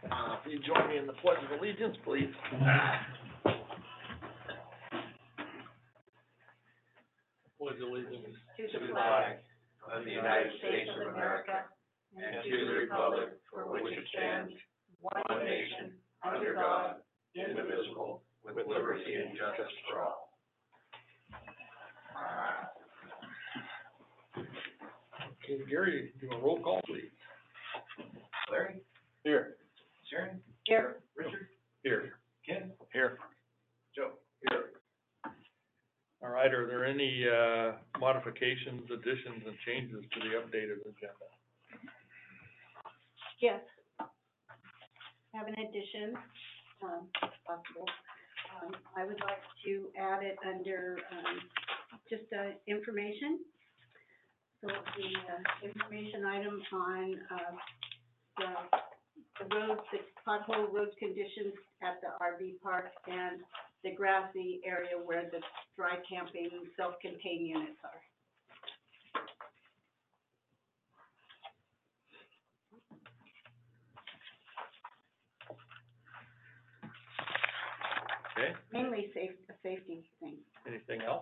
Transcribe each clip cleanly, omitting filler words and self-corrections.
If you join me in the pledge of allegiance, please. Pledge allegiance to the flag of the United States of America and to the republic for which it stands, one nation, under God, indivisible, with liberty and justice for all. Okay, Gary, do a roll call, please. Larry? Here. Sharon? Here. Richard? Here. Ken? Here. Joe? Here. All right, are there any, modifications, additions, and changes to the updated agenda? Yes. Have an addition, if possible. I would like to add it under, just, information. So the, information item on, the roads, the pothole road conditions at the RV park and the grassy area where the dry camping self-contained units are. Okay, Mainly a safety thing. anything else?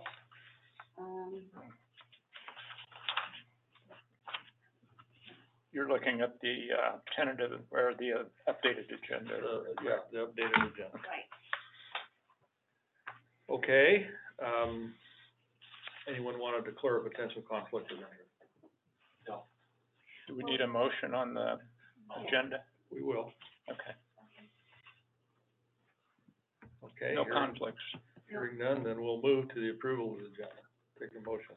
You're looking at the, tentative, or the, updated agenda. Yeah, the updated agenda. Right. Okay, anyone want to declare a potential conflict of interest? No. Do we need a motion on the agenda? We will. Okay. Okay. No conflicts. Hearing none, then we'll move to the approval of the agenda. Take a motion.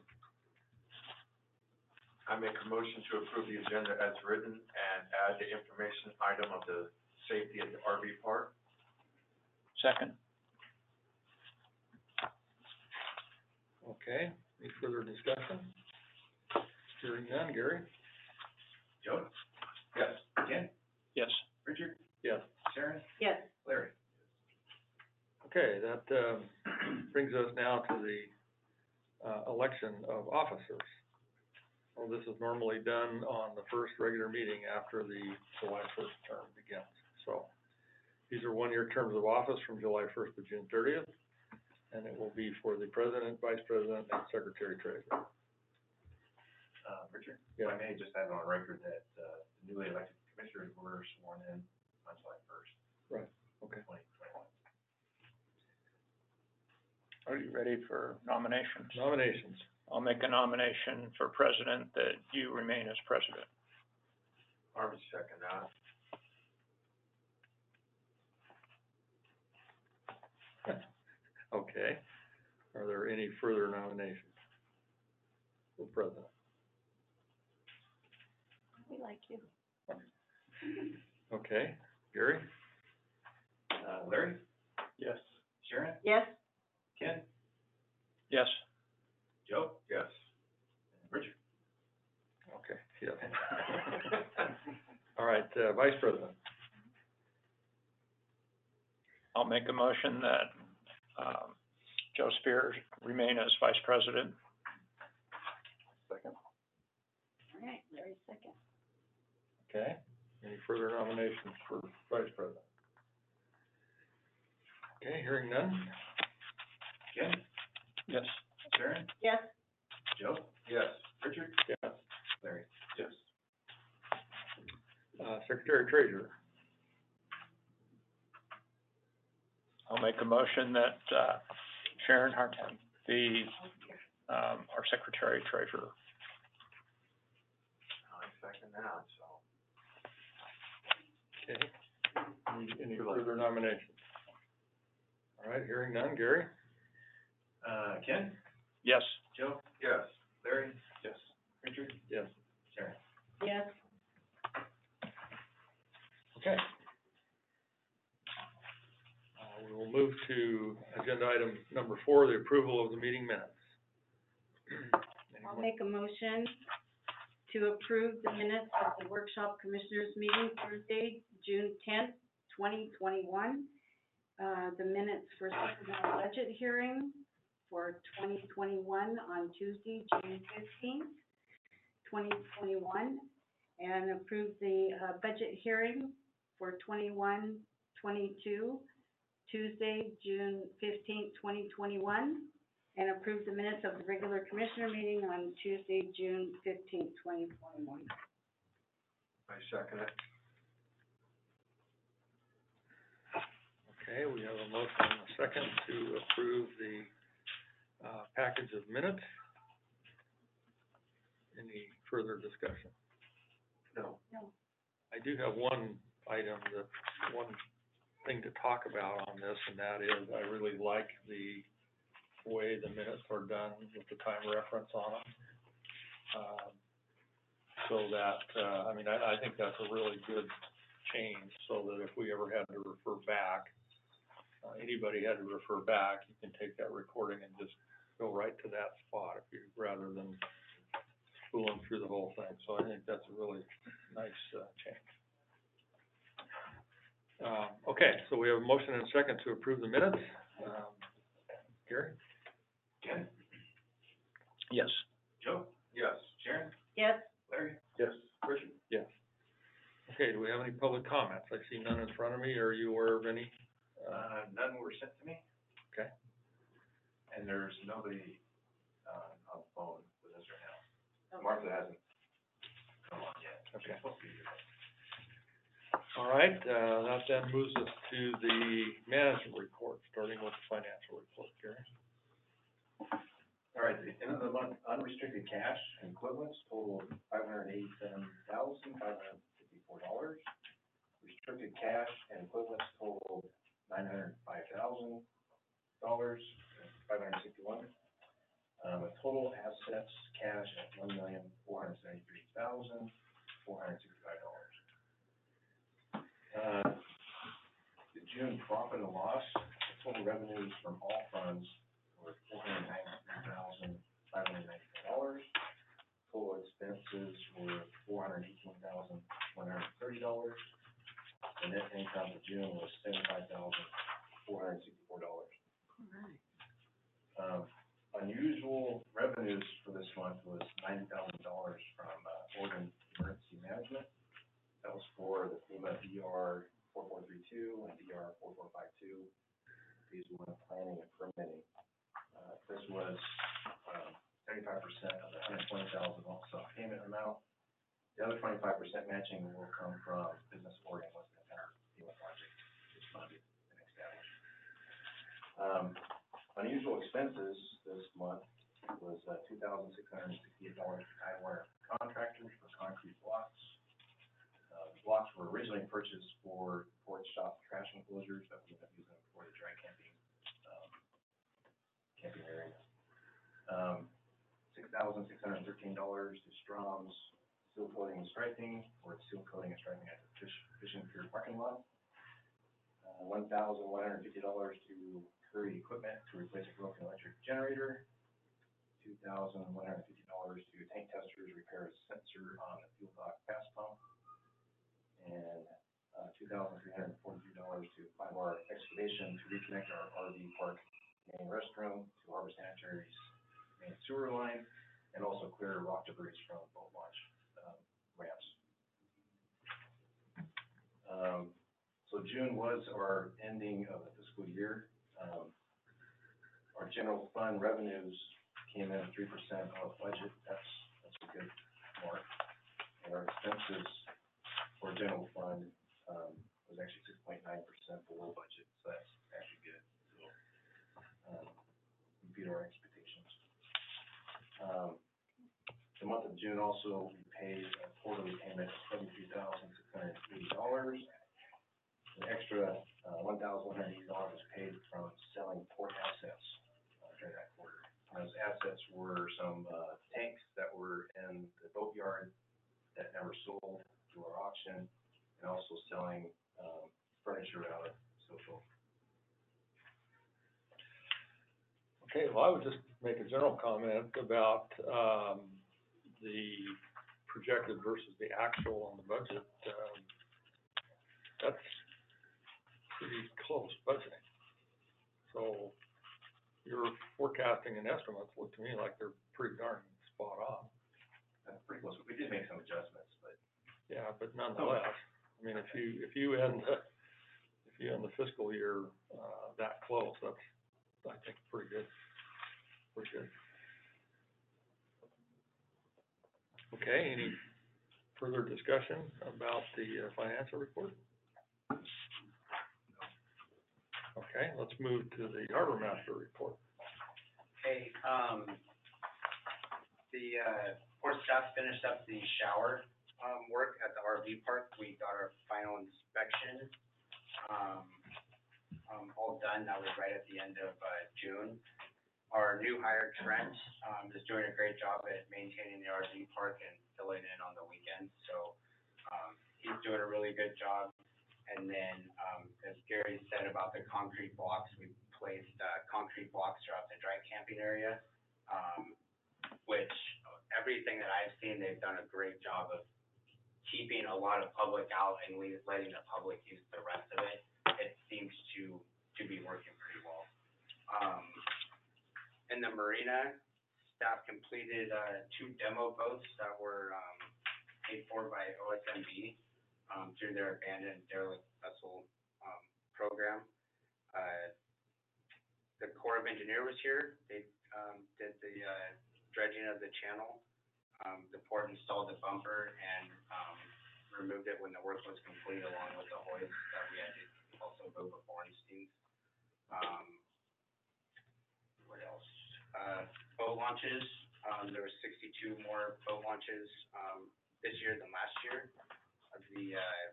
I make a motion to approve the agenda as written and add the information item of the safety at the RV park. Second. Okay, any further discussion? Hearing none, Gary? Joe? Yes. Ken? Yes. Richard? Yes. Sharon? Yes. Larry? Okay, that, brings us now to the, election of officers. Well, this is normally done on the first regular meeting after the July 1st term begins. So, these are one-year terms of office from July 1st to June 30th, and it will be for the president, vice president, and secretary treasurer. Richard? Yeah. I may just add on record that, the newly elected commissioners were sworn in on July 1st. Right, okay. 2021. Are you ready for nominations? Nominations. I'll make a nomination for president that you remain as president. I would second that. Okay. Are there any further nominations for president? We like you. Okay. Gary? Larry? Yes. Sharon? Yes. Ken? Yes. Joe? Yes. Richard? Okay, yes. All right, vice president. I'll make a motion that, Joe Spears remain as vice president. Second. All right, Larry, second. Okay. Any further nominations for vice president? Okay, hearing none. Ken? Yes. Sharon? Yes. Joe? Yes. Richard? Yes. Larry? Yes. Secretary treasurer. I'll make a motion that, Sharon Harten be, our secretary treasurer. I second that, so. Okay. Any further nominations? All right, hearing none. Gary? Ken? Yes. Joe? Yes. Larry? Yes. Richard? Yes. Sharon? Yes. Okay. We will move to agenda item number 4, the approval of the meeting minutes. I'll make a motion to approve the minutes of the workshop commissioners meeting Thursday, June 10th, 2021. The minutes for supplemental budget hearing for 2021 on Tuesday, June 15th, 2021, and approve the budget hearing for 21-22, Tuesday, June 15th, 2021, and approve the minutes of the regular commissioner meeting on Tuesday, June 15th, 2021. I second it. Okay, we have a motion and a second to approve the, package of minutes. Any further discussion? No. I do have one thing to talk about on this, and that is I really like the way the minutes are done with the time reference on them. So that, I think that's a really good change, so that if we ever had to refer back, anybody had to refer back, you can take that recording and just go right to that spot if you, rather than fooling through the whole thing. So I think that's a really nice, change. Okay, so we have a motion and a second to approve the minutes. Gary? Ken? Yes. Joe? Yes. Sharon? Yes, Larry? Yes. Richard? Yes. Okay, do we have any public comments? I see none in front of me. Are you aware of any? None were sent to me, Okay, and there's nobody, on the phone with us right now. Martha hasn't come on yet. Okay. She's supposed to be here. all right, that then moves us to the management report, starting with the financial report. Gary? All right, the end of the month, unrestricted cash and equivalents totaled $587,554. Restricted cash and equivalents totaled $905,000, $561. With total assets, cash at $1,473,465. The June profit and loss, the total revenues from all funds were $493,594. Total expenses were $418,130. The net income for June was $75,464. Unusual revenues for this month was $90,000 from Oregon Emergency Management. That was for the FEMA DR 4432 and DR 4452, phase 1 planning and permitting. This was 75% of the $120,000 also payment amount. The other 25% matching will come from Business Oregon once the entire FEMA project is funded and established. Unusual expenses this month was $2,668 for Tidewater contractors for concrete blocks. The blocks were originally purchased for porch shop trash enclosures that we end up using for the dry camping area. $6,613 to Strom's seal coating and striping for seal coating and striping at the fishing pier parking lot. $1,150 to Curry Equipment to replace a broken electric generator. $2,150 to tank testers repair a sensor on the fuel dock gas pump. And $2,343 to 5R Excavation to reconnect our RV park main restroom to Harbor Sanitary's main sewer line, and also clear rock debris from boat launch ramps. So June was our ending of the fiscal year. Our general fund revenues came in at 3% off budget. That's a good mark. And our expenses for general fund was actually 6.9% below budget, so that's actually good. So we beat our expectations. The month of June also, we paid a quarterly payment of $73,680. An extra $1,180 was paid from selling port assets during that quarter. And those assets were some tanks that were in the boatyard that never sold through our auction, and also selling furniture out of social. Okay, well, I would just make a general comment about, the projected versus the actual on the budget. That's pretty close budgeting. So your forecasting and estimates look to me like they're pretty darn spot on. Pretty close. We did make some adjustments, but Yeah, but nonetheless, I mean, if you end the fiscal year, that close, that's, I think, pretty good. Okay, any further discussion about the financial report? Okay, let's move to the harbor master report. Okay, the port staff finished up the shower, work at the RV park. We got our final inspection, all done. That was right at the end of, June. Our new hire, Trent, is doing a great job at maintaining the RV park and filling in on the weekends, so, he's doing a really good job. And then, as Gary said about the concrete blocks, we placed, concrete blocks throughout the dry camping area, which everything that I've seen, they've done a great job of keeping a lot of public out and letting the public use the rest of it. It seems to be working pretty well. In the marina, staff completed, 2 demo boats that were, paid for by OSMB, through their abandoned derelict vessel, program. The Corps of Engineer was here. They, did the, dredging of the channel. The port installed the bumper and, removed it when the work was complete, along with the hoist that we had to also move with Ornstein's. What else? Boat launches, there were 62 more boat launches, this year than last year. The,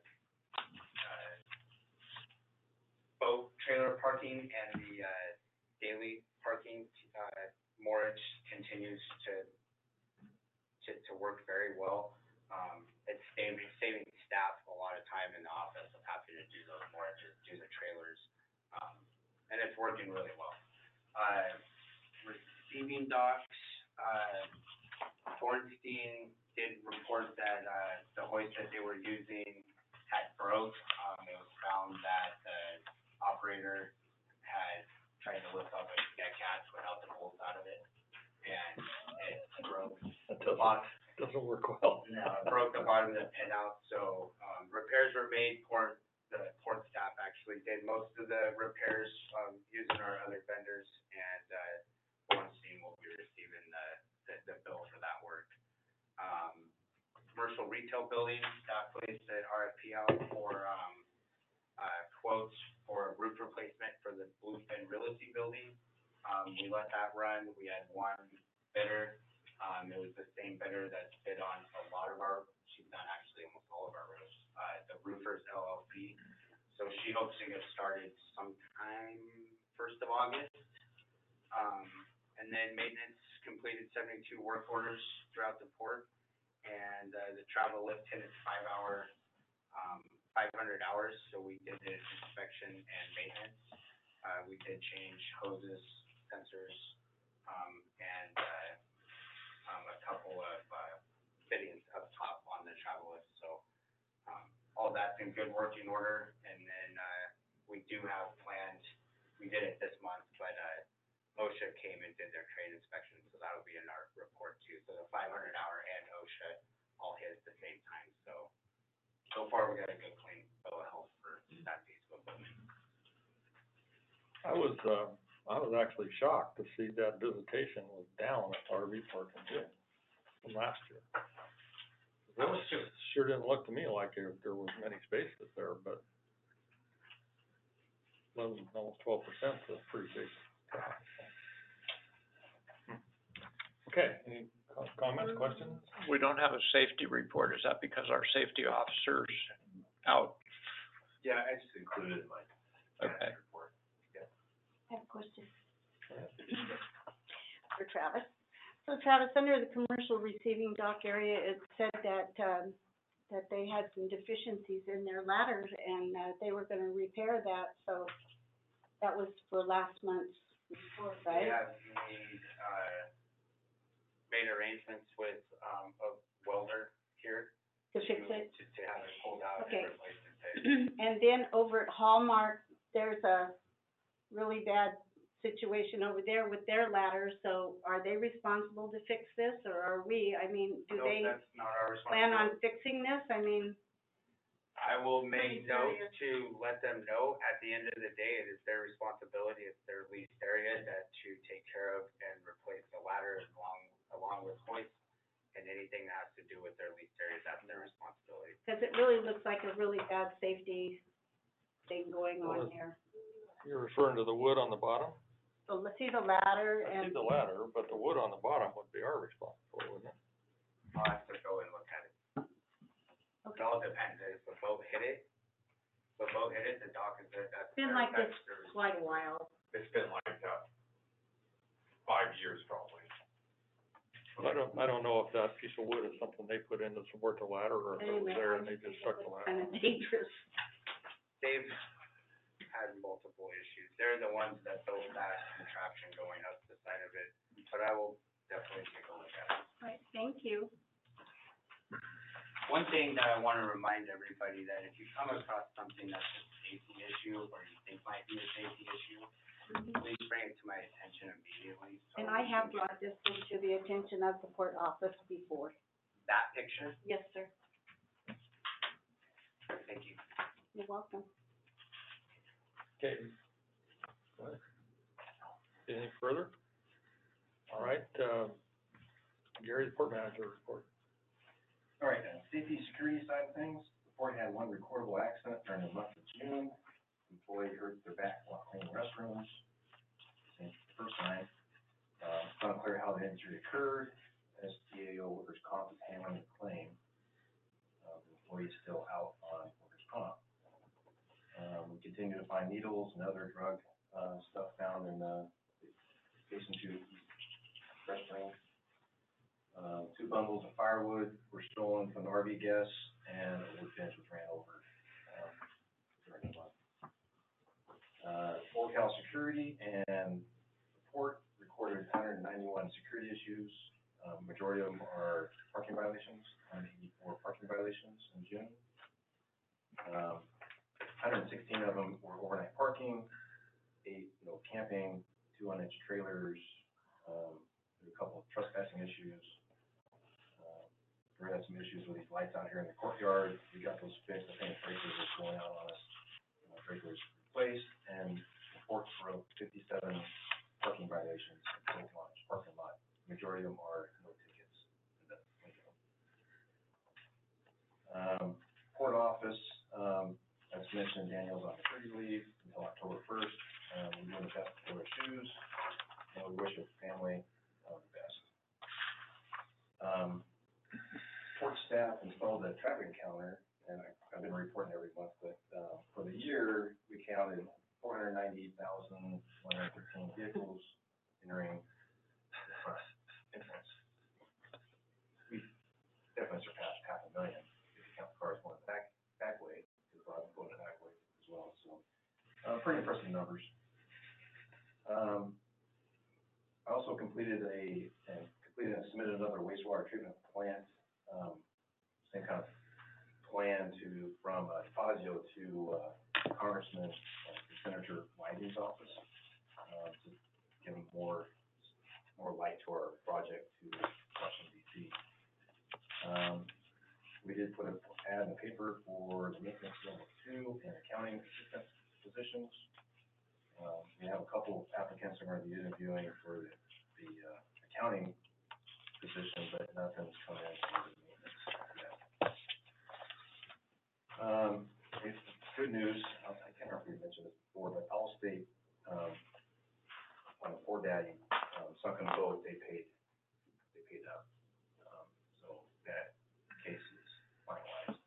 boat trailer parking and the, daily parking, moorage continues to work very well. It's saving staff a lot of time in the office of having to do those moorages, do the trailers, and it's working really well. Receiving docks, Ornstein did report that, the hoist that they were using had broke. It was found that the operator had tried to lift up a deck hatch without the bolts out of it, and it broke. Doesn't work well. No, it broke the bottom of the pin out, so, repairs were made. The port staff actually did most of the repairs, using our other vendors, and, Ornstein will be receiving the bill for that work. Commercial retail building, staff placed an RFP out for, quotes for roof replacement for the Bluefin Realty building. We let that run. We had one bidder. It was the same bidder that bid on a lot of our, she's done actually almost all of our roofs, the Roofers LLC. So she hopes to get started sometime 1st of August. And then maintenance completed 72 work orders throughout the port. And, the travel lift hit its 500 hours, so we did the inspection and maintenance. We did change hoses, sensors, and, a couple of, fittings up top on the travel lift, so, all that's in good working order. And then, we do have planned, we did it this month, but, OSHA came and did their trade inspection, so that'll be in our report too. So the 500-hour and OSHA all hit at the same time, so far we got a good clean bill of health for that piece of equipment. I was actually shocked to see that visitation was down at RV park in June from last year. I was too. Sure didn't look to me like there was many spaces there, but 11, almost 12% is pretty big. Okay, any comments, questions? We don't have a safety report. Is that because our safety officer's out? Yeah, I just included it in my Okay. report. I have a question for Travis. So Travis, under the commercial receiving dock area, it said that, that they had some deficiencies in their ladders and, they were gonna repair that, so that was for last month's report, right? We have made arrangements with, a welder here. To fix it? To have it pulled out Okay. and replaced and fixed. And then over at Hallmark, there's a really bad situation over there with their ladders, so are they responsible to fix this, or are we? I mean, do No, they that's not our plan responsibility. on fixing this? I mean, I will make note to let them know, at the end of the day, it is their responsibility, it's their leased area to take care of and replace the ladder along with hoist, and anything that has to do with their leased area, that's their responsibility. Cause it really looks like a really bad safety thing going on there. You're referring to the wood on the bottom? So let's see the ladder I see and, the ladder, but the wood on the bottom would be our responsibility, wouldn't it? I'll have to go and look at it. It all depends, if the boat hit it, the dock is there, that's. it's been like this their quite a while. It's been like that 5 years probably. I don't know if that piece of wood is something they put in to support the ladder, or if it was there and they just stuck the ladder. Kinda dangerous. They've had multiple issues. They're the ones that built that contraption going up the side of it, but I will definitely take a look at it. Right, thank you. One thing that I wanna remind everybody, that if you come across something that's a safety issue, or you think might be a safety issue, please bring it to my attention immediately. so And I we have can get brought this into the attention of the port office before. that picture. Yes, sir. Thank you. You're welcome. Okay. Go ahead. Anything further? All right, Gary, the port manager report. All right, safety, security side of things, the port had one recordable accident during the month of June. Employee hurt their back while cleaning restrooms. Same first time. It's unclear how the injury occurred. STAO workers' comp is handling the claim. The employee is still out on workers' comp. We continue to find needles and other drug, stuff found in the Jason to restroom. 2 bundles of firewood were stolen from the RV guests, and a wood fence was ran over, during the month. Fort Cal Security and the port recorded 191 security issues. Majority of them are parking violations, 184 parking violations in June. 116 of them were overnight parking, 8 no camping, 2 unattached trailers, a couple of trespassing issues. We had some issues with these lights out here in the courtyard. We got those fixed. I think breakers was going out on us. Breakers replaced, and reports wrote 57 parking violations in both parking lot. Majority of them are no tickets. Port office, as mentioned, Daniel's on maternity leave until October 1st. We're doing the best for her shoes, and we wish her family the best. Port staff installed a traffic counter, and I've been reporting every month, but, for the year, we counted 498,113 vehicles entering the front entrance. We definitely surpassed 500,000 if you count the cars going back way, because a lot of them go the back way as well, so, pretty impressive numbers. I also completed and submitted another wastewater treatment plant, same kind of plan from DeFazio to Congressman Senator Wyden's office, to give him more light to our project to Washington DC. We did put an ad in the paper for the maintenance level 2 and accounting assistant positions. We have a couple of applicants that are going to be interviewing for the accounting position, but nothing's come in for the maintenance yet. It's good news, I can't remember if we mentioned this before, but Allstate, on the Poor Daddy, sunken boat, they paid up. So that case is finalized.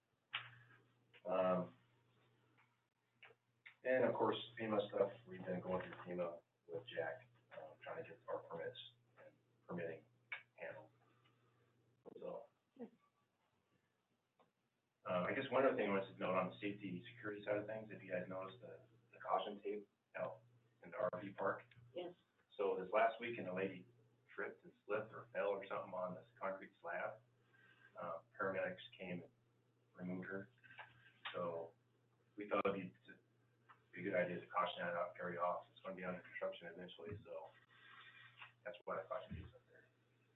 And of course, FEMA stuff, we've been going through FEMA with Jack, trying to get our permits and permitting handled. So, I guess one other thing I wanted to note on the safety, security side of things, if you guys noticed the caution tape out in the RV park. Yes. So this last weekend, a lady tripped and slipped or fell or something on this concrete slab. Paramedics came and removed her. So we thought it'd be a good idea to caution that out, carry off. It's gonna be under construction eventually, so that's what I thought she was up there.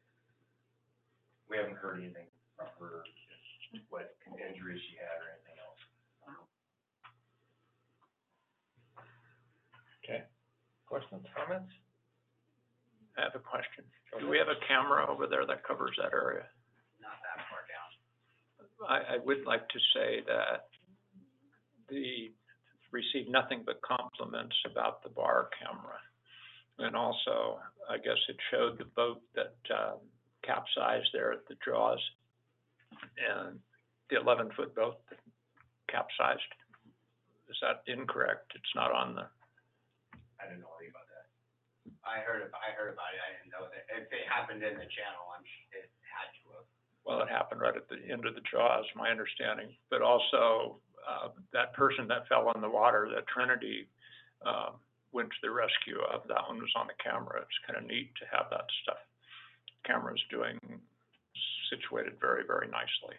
We haven't heard anything from her, what injuries she had or anything else. a camera over there that covers that area? Not that far down. I would like to say that received nothing but compliments about the bar camera. And also, I guess it showed the boat that, capsized there at the Jaws, and the 11-foot boat that capsized. Is that incorrect? It's not on the, I didn't know anything about that. I heard about it, I didn't know that, if it happened in the channel, it had to have. well, it happened right at the end of the Jaws, my understanding. But also, that person that fell in the water, that Trinity, went to the rescue of, that one was on the camera. It's kind of neat to have that stuff. Camera's situated very, very nicely.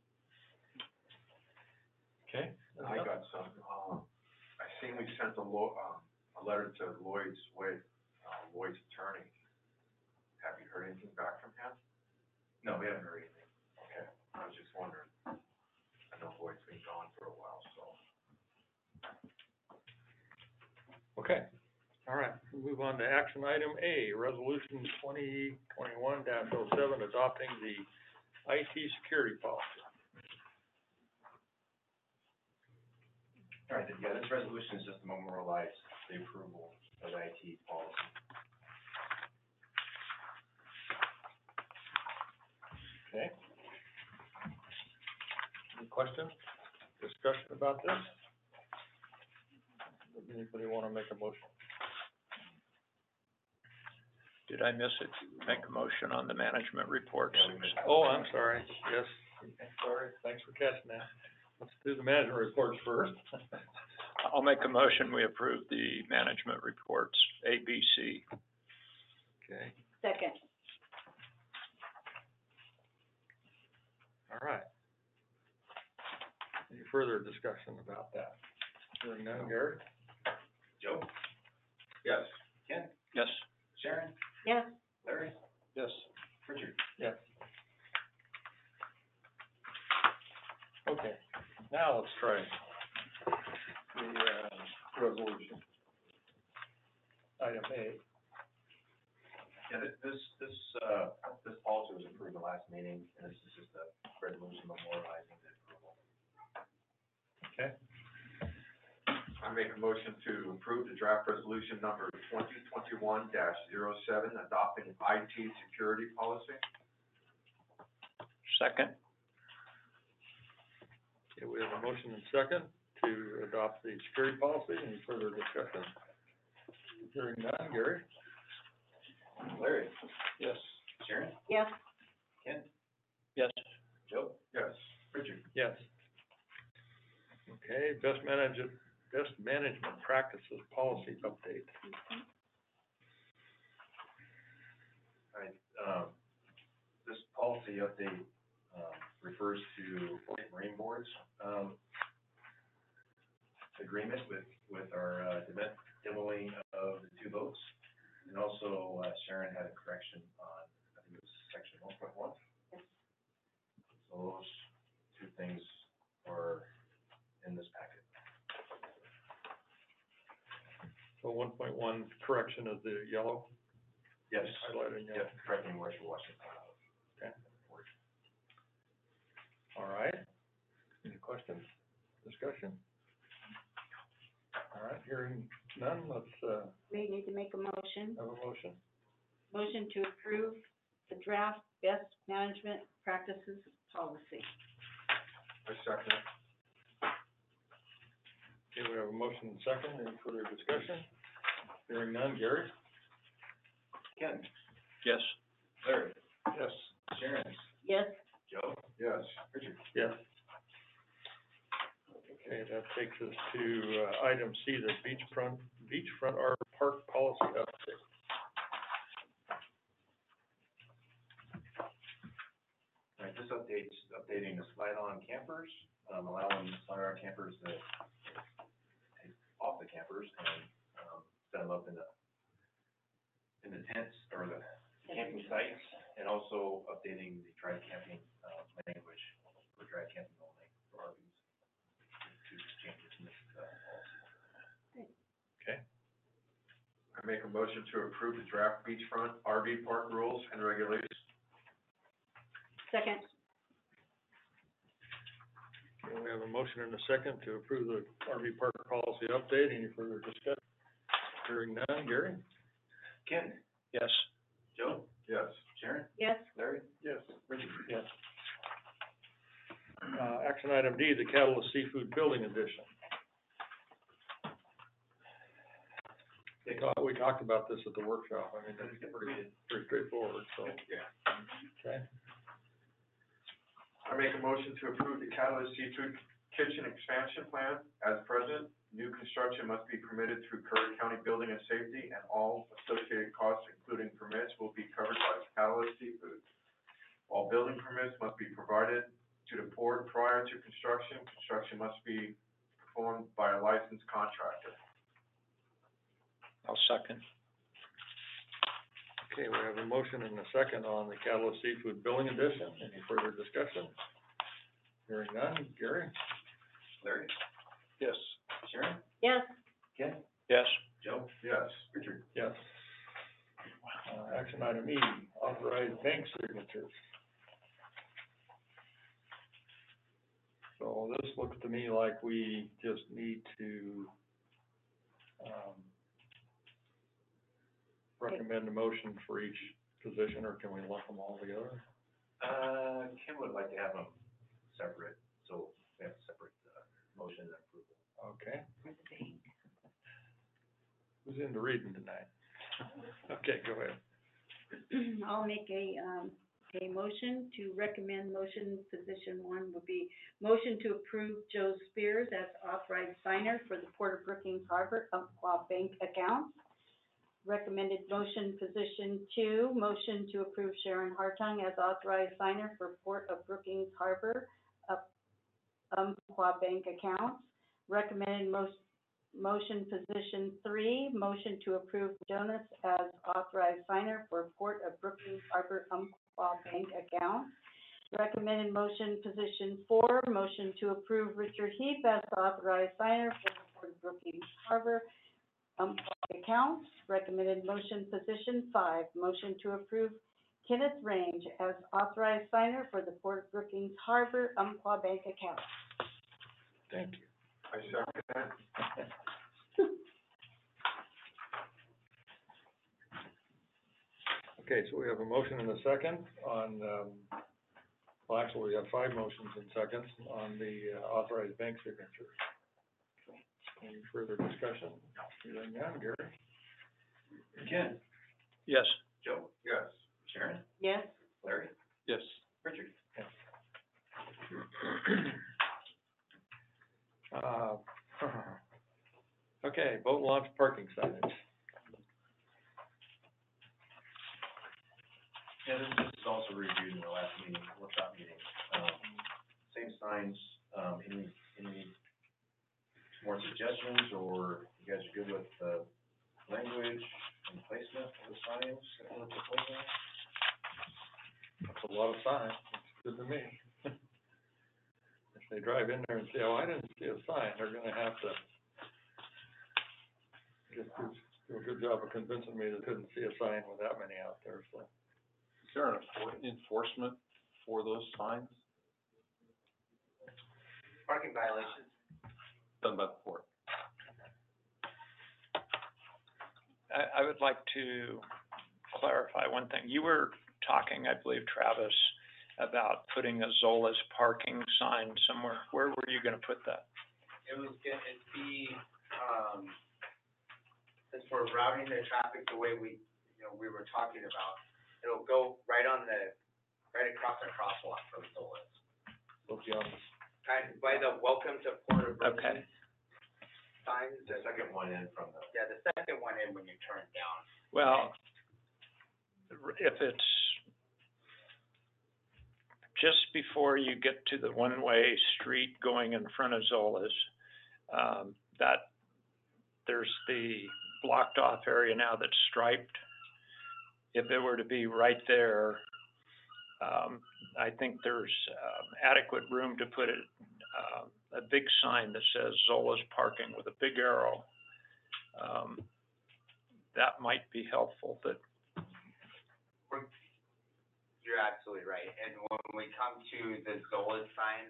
Okay. I got some, I seen we sent a letter to Lloyd's attorney. Have you heard anything back from him? No, we haven't heard anything. Okay, I was just wondering. I know Lloyd's been gone for a while, so. Okay, all right, we'll move on to action item A, resolution 2021-07, adopting the IT security policy. All right, yeah, this resolution is just to memorialize the approval of the IT policy. Okay. Any questions, discussion about this? Does anybody want to make a motion? Did I miss it? Make a motion on the management reports? Yeah, we missed that. Oh, I'm sorry, yes, sorry, thanks for catching that. Let's do the management reports first. I'll make a motion, we approve the management reports, A, B, C. Okay, Second. all right. Any further discussion about that? Hearing none, Gary? Joe? Yes. Ken? Yes? Sharon? Yes. Larry? Yes. Richard? Yes. Okay, now let's try the, resolution. Item A. Yeah, this policy was approved the last meeting, and this is just a resolution memorializing the approval. Okay, I make a motion to approve the draft resolution number 2021-07, adopting IT security policy. Second? okay, we have a motion and second to adopt the security policy. Any further discussion? Hearing none, Gary? Larry? Yes. Sharon? Yes. Ken? Yes. Joe? Yes. Richard? Yes. Okay, best management practices policy update. All right, this policy update, refers to Marine Board's, agreement with our, demoing of the 2 boats. And also, Sharon had a correction on, I think it was section 1.1. Yes. So those 2 things are in this packet. So 1.1 correction of the yellow, Yes. highlighted in yellow. Yep, correcting where she wasn't. Okay. All right. Any questions, discussion? All right, hearing none, let's, We need to make a motion. have a motion. Motion to approve the draft best management practices policy. I second it. Okay, we have a motion and second. Any further discussion? Hearing none, Gary? Ken? Yes? Larry? Yes. Sharon? Yes. Joe? Yes. Richard? Yes. Okay, that takes us to, item C, the beachfront art park policy update. All right, this updating the slide-on campers, allowing slide-on campers to take off the campers and, set them up in the tents or the camping sites, and also updating the dry camping, language for dry camping only for RVs. Two changes in this, policy. Okay. I make a motion to approve the draft beachfront RV park rules and regulations. Second. Okay, we have a motion and a second to approve the RV park policy update. Any further discussion? Hearing none. Gary? Ken, Yes. Joe, Yes. Sharon, Yes. Larry, Yes. Richard. Yes. Action item D, the Catalyst Seafood Building Edition. We talked about this at the workshop. I mean, that's pretty straightforward, so. Yeah. Okay. I make a motion to approve the Catalyst Seafood Kitchen expansion plan as present. New construction must be permitted through Curry County Building and Safety, and all associated costs, including permits, will be covered by Catalyst Seafood. All building permits must be provided to the port prior to construction. Construction must be performed by a licensed contractor. I'll second. Okay, we have a motion and a second on the Catalyst Seafood Building Edition. Any further discussion? Hearing none. Gary? Larry, Yes. Sharon, Yes. Ken, Yes. Joe, Yes. Richard. Yes. Action item E, authorized bank signatures. So this looks to me like we just need to, recommend a motion for each position, or can we lump them all together? Ken would like to have them separate, so we have separate, motion and approval. Okay. Who's into reading tonight? Okay, go ahead. I'll make a motion to recommend motion, position one would be motion to approve Joe Spears as authorized signer for the Port of Brookings Harbor Umpqua Bank account. Recommended motion, position two, motion to approve Sharon Hartung as authorized signer for Port of Brookings Harbor Umpqua Bank accounts. Recommended motion, position three, motion to approve Jonas as authorized signer for Port of Brookings Harbor Umpqua Bank account. Recommended motion, position four, motion to approve Richard Heap as authorized signer for the Port of Brookings Harbor accounts. Recommended motion, position five, motion to approve Kenneth Range as authorized signer for the Port of Brookings Harbor Umpqua Bank account. Thank you. I second that. Okay, so we have a motion and a second on, well, actually, we have 5 motions and seconds on the authorized bank signatures. Any further discussion? Hearing none. Gary? Ken, Yes. Joe, Yes. Sharon, Yes. Larry, Yes. Richard. Okay, boat launch parking signage. Yeah, this is also reviewed in the last meeting, workshop meeting. Same signs, any more suggestions, or you guys are good with the language and placement of the signs that we're proposing? That's a lot of signs. It's good to me. If they drive in there and say, oh, I didn't see a sign, they're gonna have to just do a good job of convincing me they couldn't see a sign with that many out there, so. Is there an enforcement for those signs Parking violations. done by the port? I would like to clarify one thing. You were talking, I believe, Travis, about putting a Zola's parking sign somewhere. Where were you gonna put that? It was it'd be, since we're routing the traffic the way we were talking about, it'll go right across the crosswalk from Zola's. Look beyond. Kind of by the welcome to Port of Okay. Brookings signs. The second one in from the, Yeah, the second one in when you turn down. Well, if it's just before you get to the one-way street going in front of Zola's, that there's the blocked off area now that's striped. If it were to be right there, I think there's adequate room to put a big sign that says Zola's parking with a big arrow. that might be helpful, that, You're absolutely right, and when we come to the Zola sign,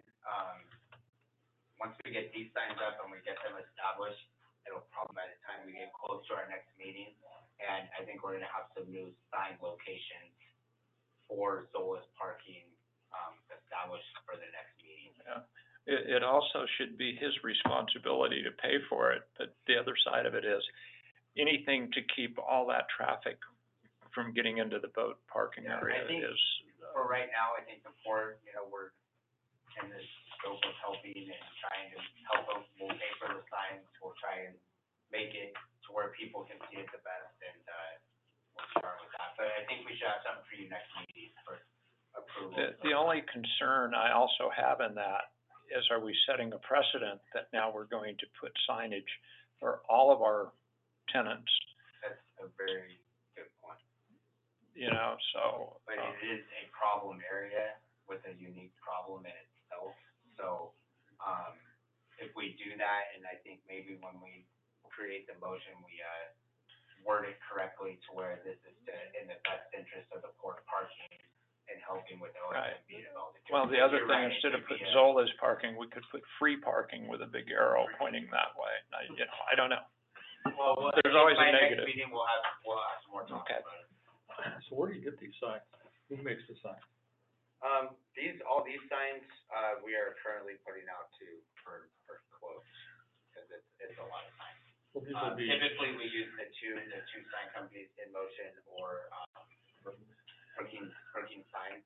once we get these signs up and we get them established, it'll probably by the time we get close to our next meeting, and I think we're gonna have some new sign locations for Zola's parking, established for the next meeting. yeah. It also should be his responsibility to pay for it, but the other side of it is anything to keep all that traffic from getting into the boat parking Yeah, area I think is, For right now, I think the port, we're in the scope of helping and trying to help them, we'll pay for the signs, we'll try and make it to where people can see it the best, and, we'll start with that. But I think we should have something for you next meeting for approval. the only concern I also have in that is, are we setting a precedent that now we're going to put signage for all of our tenants, That's a very good point. So. But it is a problem area with a unique problem in itself. So, if we do that, and I think maybe when we create the motion, we, word it correctly to where this is in the best interest of the port parking and helping with OSMB development. Well, the other You're thing, right, it instead of could put be Zola's parking, we could put free parking with a big arrow pointing that way. I don't know. Well, There's always a by negative. next meeting, we'll have some more talk Okay. about it. So where do you get these signs? Who makes the signs? All these signs, we are currently putting out for quotes, because it's a lot of signs. Well, these will be, Typically, we use the two sign companies, In Motion or, Perkins Sign.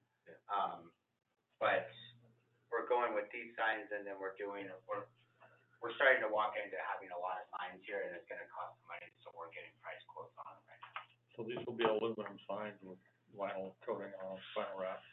But we're going with these signs, and then we're starting to walk into having a lot of signs here, and it's gonna cost money, so we're getting price quotes on them right now. so these will be aluminum signs with vinyl coating on, vinyl wrap.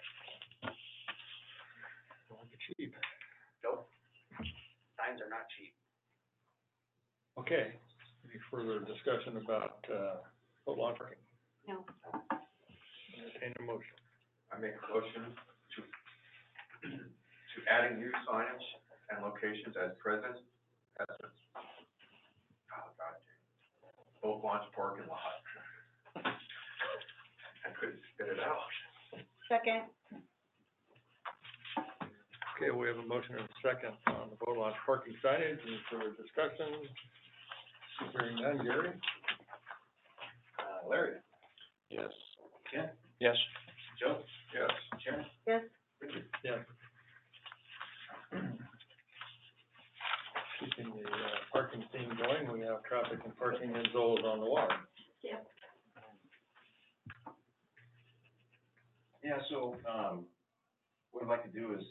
Won't be cheap. Nope. Signs are not cheap. Okay, any further discussion about, boat launch parking? No. Entertain a motion. I make a motion to adding new signage and locations as present, boat launch parking lot. I couldn't spit it out. Second. Okay, we have a motion and a second on the boat launch parking signage. Any further discussion? Hearing none, Gary? Larry? Yes. Ken? Yes. Joe? Yes. Sharon? Yes. Richard? Yeah. Keeping the, parking theme going, we have traffic and parking in Zola's on the water. Yep. Yeah, so, what I'd like to do is,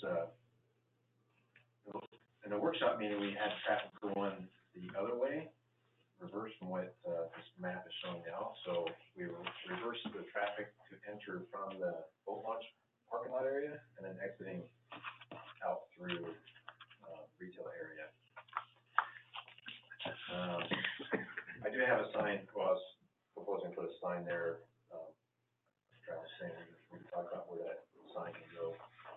in the workshop meeting, we had traffic going the other way, reverse from what, this map is showing now. So we reversed the traffic to enter from the boat launch parking lot area and then exiting out through, retail area. I do have a sign, well, I was proposing to put a sign there, Travis saying we can talk about where that sign can go.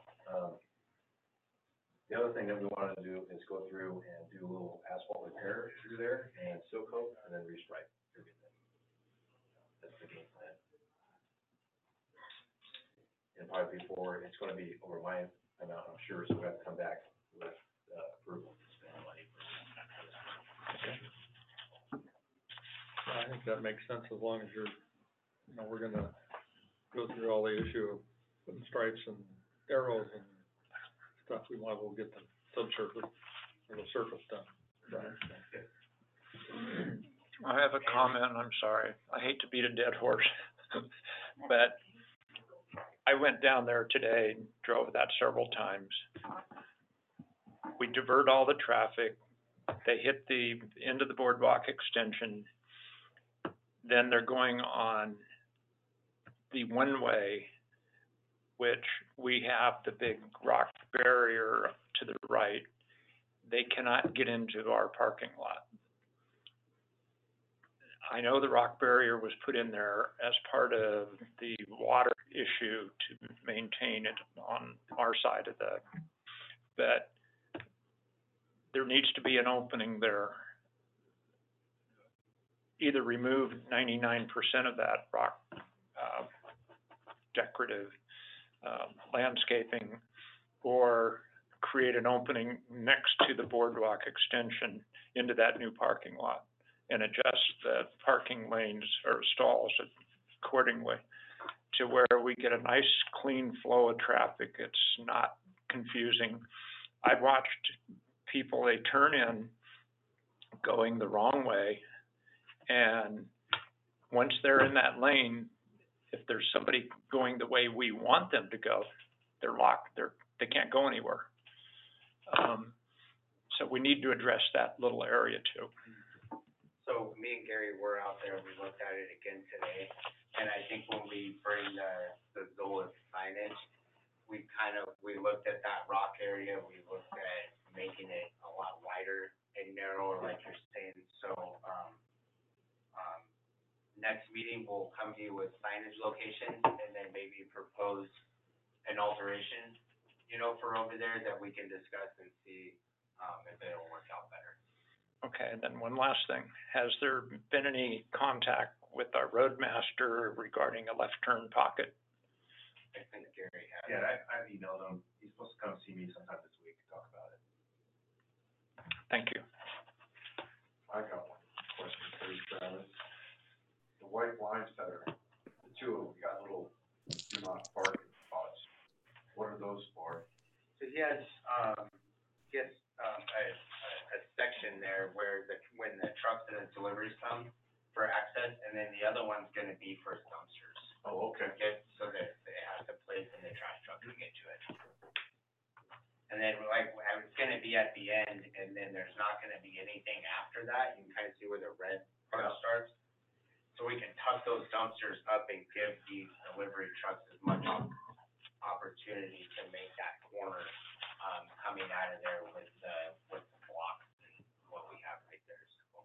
The other thing that we wanted to do is go through and do a little asphalt repair through there and seal coat and then restripe everything. That's the game plan. And probably before, it's gonna be over my amount, I'm sure, so we have to come back with, approval to spend money. I think that makes sense as long as you're, we're gonna go through all the issue of putting stripes and arrows and stuff. We might as well get the subsurface or the surface done. I have a comment, I'm sorry. I hate to beat a dead horse, but I went down there today, drove that several times. We divert all the traffic. They hit the end of the boardwalk extension. Then they're going on the one-way, which we have the big rock barrier to the right. They cannot get into our parking lot. I know the rock barrier was put in there as part of the water issue to maintain it on our side of but there needs to be an opening there. either remove 99% of that rock, decorative, landscaping, or create an opening next to the boardwalk extension into that new parking lot and adjust the parking lanes or stalls accordingly to where we get a nice, clean flow of traffic. It's not confusing. I've watched people, they turn in going the wrong way, and once they're in that lane, if there's somebody going the way we want them to go, they're locked, they can't go anywhere. So we need to address that little area too. So me and Gary were out there, we looked at it again today, and I think when we bring the Zola signage, we looked at that rock area, we looked at making it a lot wider and narrower, like you're saying, so, next meeting, we'll come to you with signage locations, and then maybe propose an alteration, for over there that we can discuss and see, if it'll work out better. Okay, and then one last thing. Has there been any contact with our roadmaster regarding a left turn pocket? I think Gary has. Yeah, I've emailed him, he's supposed to come see me sometime this week to talk about it. Thank you. I got one question for you, Travis. The white lines that are, the two of them, got little do not parking spots. What are those for? So he has a section there where when the trucks and the deliveries come for access, and then the other one's gonna be for dumpsters. Oh, okay. So that they have the place in the trash truck to get to it. And then it's gonna be at the end, and then there's not gonna be anything after that. You can kind of see where the red part starts. So we can tuck those dumpsters up and give these delivery trucks as much opportunity to make that corner, coming out of there with the blocks and what we have right there, so.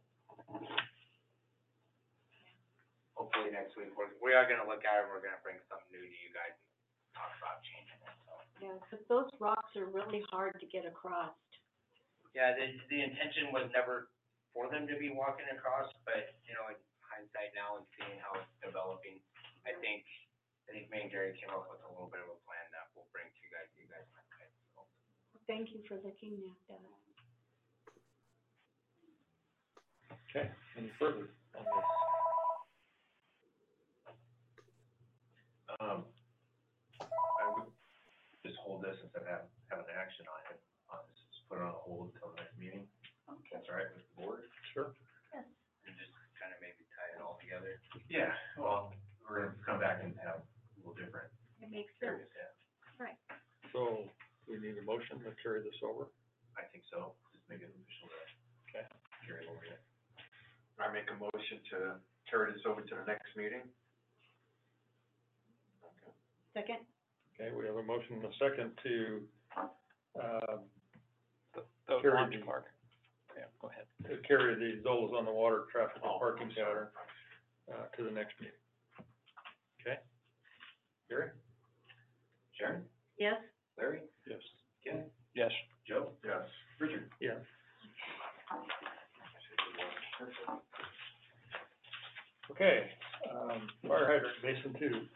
Hopefully next week, we are gonna look at it, we're gonna bring something new to you guys and talk about changing it, so. Yeah, 'cause those rocks are really hard to get across. Yeah, the intention was never for them to be walking across, but, in hindsight now and seeing how it's developing, I think me and Gary came up with a little bit of a plan that we'll bring to you guys might like, so. Thank you for looking at that. Okay, any further on this? I would just hold this instead of having action on it, just put it on hold until the next meeting. Okay. That's all right with the board? Sure. Yes. And just kind of maybe tie it all together. Yeah, well, we're gonna come back and have a little different It makes sense. areas, yeah. Right. So, we need a motion to carry this over? I think so, just make it official to Okay. carry over yet. I make a motion to carry this over to the next meeting. Okay. Second? Okay, we have a motion and a second to, The Carry launch the- park. Yeah, go ahead. to carry the Zolas on the water traffic and parking pattern, to the next meeting. Okay? Gary? Sharon? Yes? Larry? Yes. Ken? Yes. Joe? Yes. Richard? Yes. Okay, fire hydrant basin two.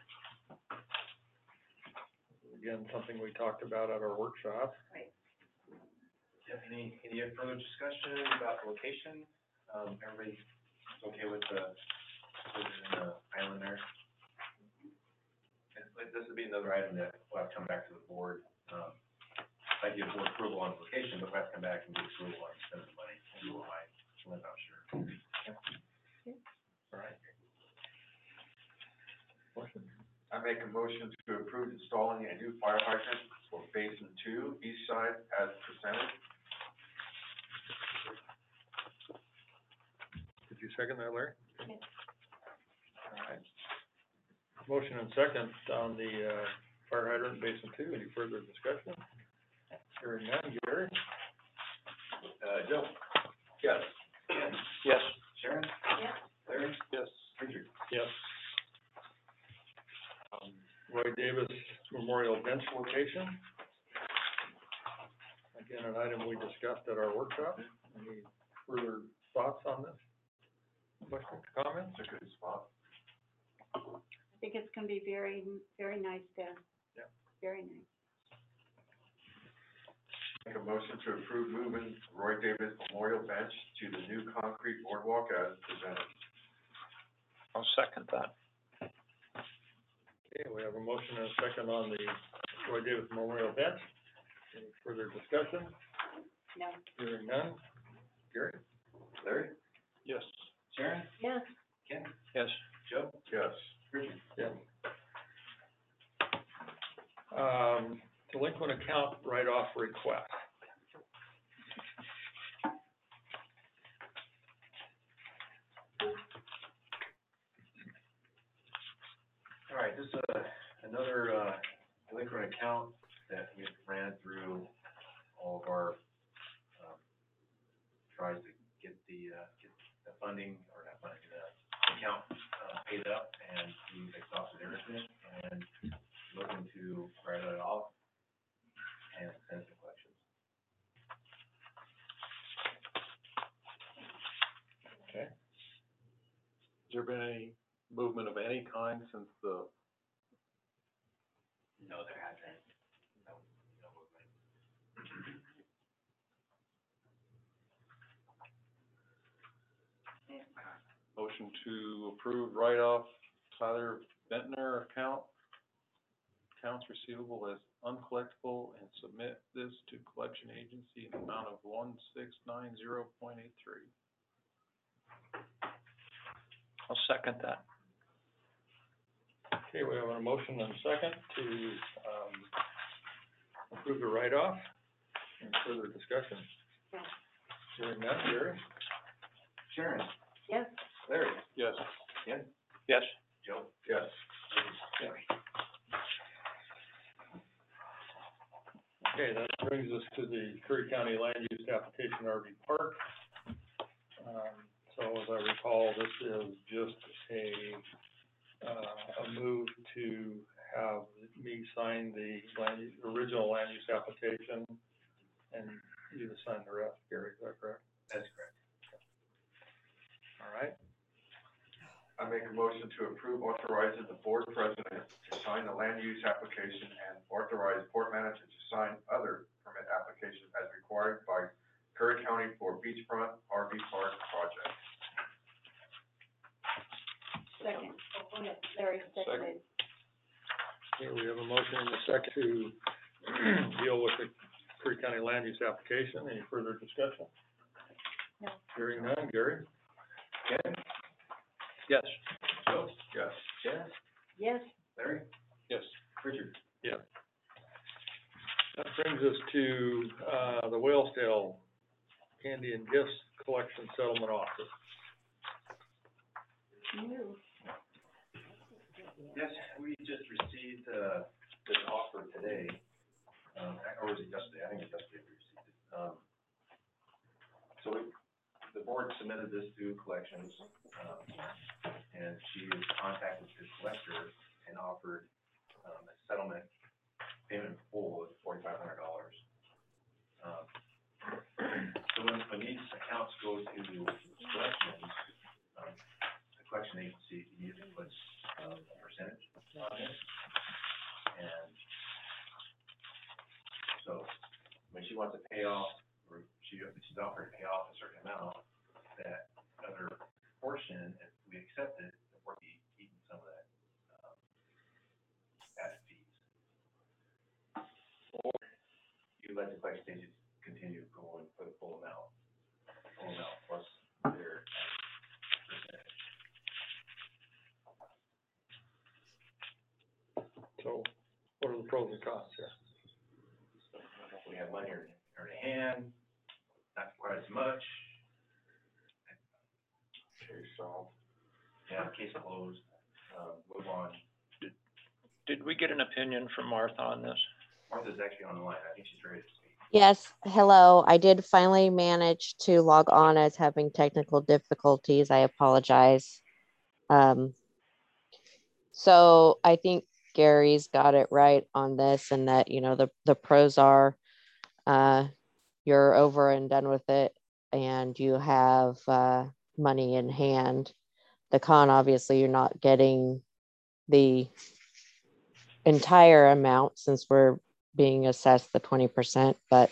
Again, something we talked about at our workshop. Yep, any further discussion about the location? Everybody okay with the island there? And this would be another item that we'll have to come back to the board, I give board approval on location, but we'll have to come back and get approval on spending the money, you or I, I'm not sure. All right. Motion? I make a motion to approve installing a new fire hydrant for basin 2, east side, as presented. Did you second that, Larry? Yes. All right. Motion and second on the, fire hydrant basin two. Any further discussion? Hearing none. Gary? Joe? Yes. Ken? Yes. Sharon? Yes. Larry? Yes. Richard? Yes. Roy Davis Memorial Bench location. Again, an item we discussed at our workshop. Any further thoughts on this? questions, comments? It's a good spot. I think it's gonna be very, very nice there. Yeah. Very nice. Make a motion to approve moving Roy Davis Memorial Bench to the new concrete boardwalk as presented. I'll second that. Okay, we have a motion and a second on the Roy Davis Memorial Bench. Any further discussion? No. Hearing none. Gary? Larry? Yes. Sharon? Yes. Ken? Yes. Joe? Yes. Richard? Yes. Delinquent account write-off request. All right, this is another delinquent account that we ran through all of our tries to get the funding, or not funding, the account paid up, and we've exhausted everything, and looking to write it off and send some collections. Okay. Has there been any movement of any kind since the, No, there hasn't. No movement. motion to approve write-off Tyler Bentner accounts receivable as uncollectible, and submit this to collection agency in the amount of 1690.83. I'll second that. Okay, we have a motion and a second to, approve the write-off. Any further discussion? No. Hearing none. Gary? Sharon? Yes. Larry? Yes. Ken? Yes. Joe? Yes. Okay, that brings us to the Curry County Land Use Application RV Park. So as I recall, this is just a move to have me sign the original land use application, and you to sign the rest, Gary, is that correct? That's correct. All right, I make a motion to approve authorizing the board president to sign the land use application and authorize port manager to sign other permit applications as required by Curry County for beachfront RV park project. Second. Yes, Larry, seconded. okay, we have a motion and a second to deal with the Curry County land use application. Any further discussion? No. Hearing none. Gary? Ken? Yes. Joe? Yes. Sharon? Yes. Larry? Yes. Richard? Yeah. That brings us to, the Whalesdale Candy and Gifts Collection Settlement Office. You. Yes, we just received, this offer today, or was it yesterday? I think it was yesterday we received it. The board submitted this to collections, and she has contacted the collector and offered, a settlement payment in full of $4,500. So when these accounts go to collections, the collection agency immediately puts, a percentage on it. And so when she wants to pay off, or she's offered to pay off a certain amount, that other portion, if we accept it, we'll be eating some of that, added fees. Or you let the collection agency continue going for the full amount plus their percentage. So what are the pros and cons here? We have money in hand, not quite as much. Case solved. Yeah, case closed, move on. Did we get an opinion from Martha on this? Martha's actually on the line, I think she's ready to speak. Yes, hello. I did finally manage to log on. I was having technical difficulties. I apologize. So I think Gary's got it right on this, and that, the pros are, you're over and done with it, and you have money in hand The con, obviously, you're not getting the entire amount since we're being assessed the 20%, but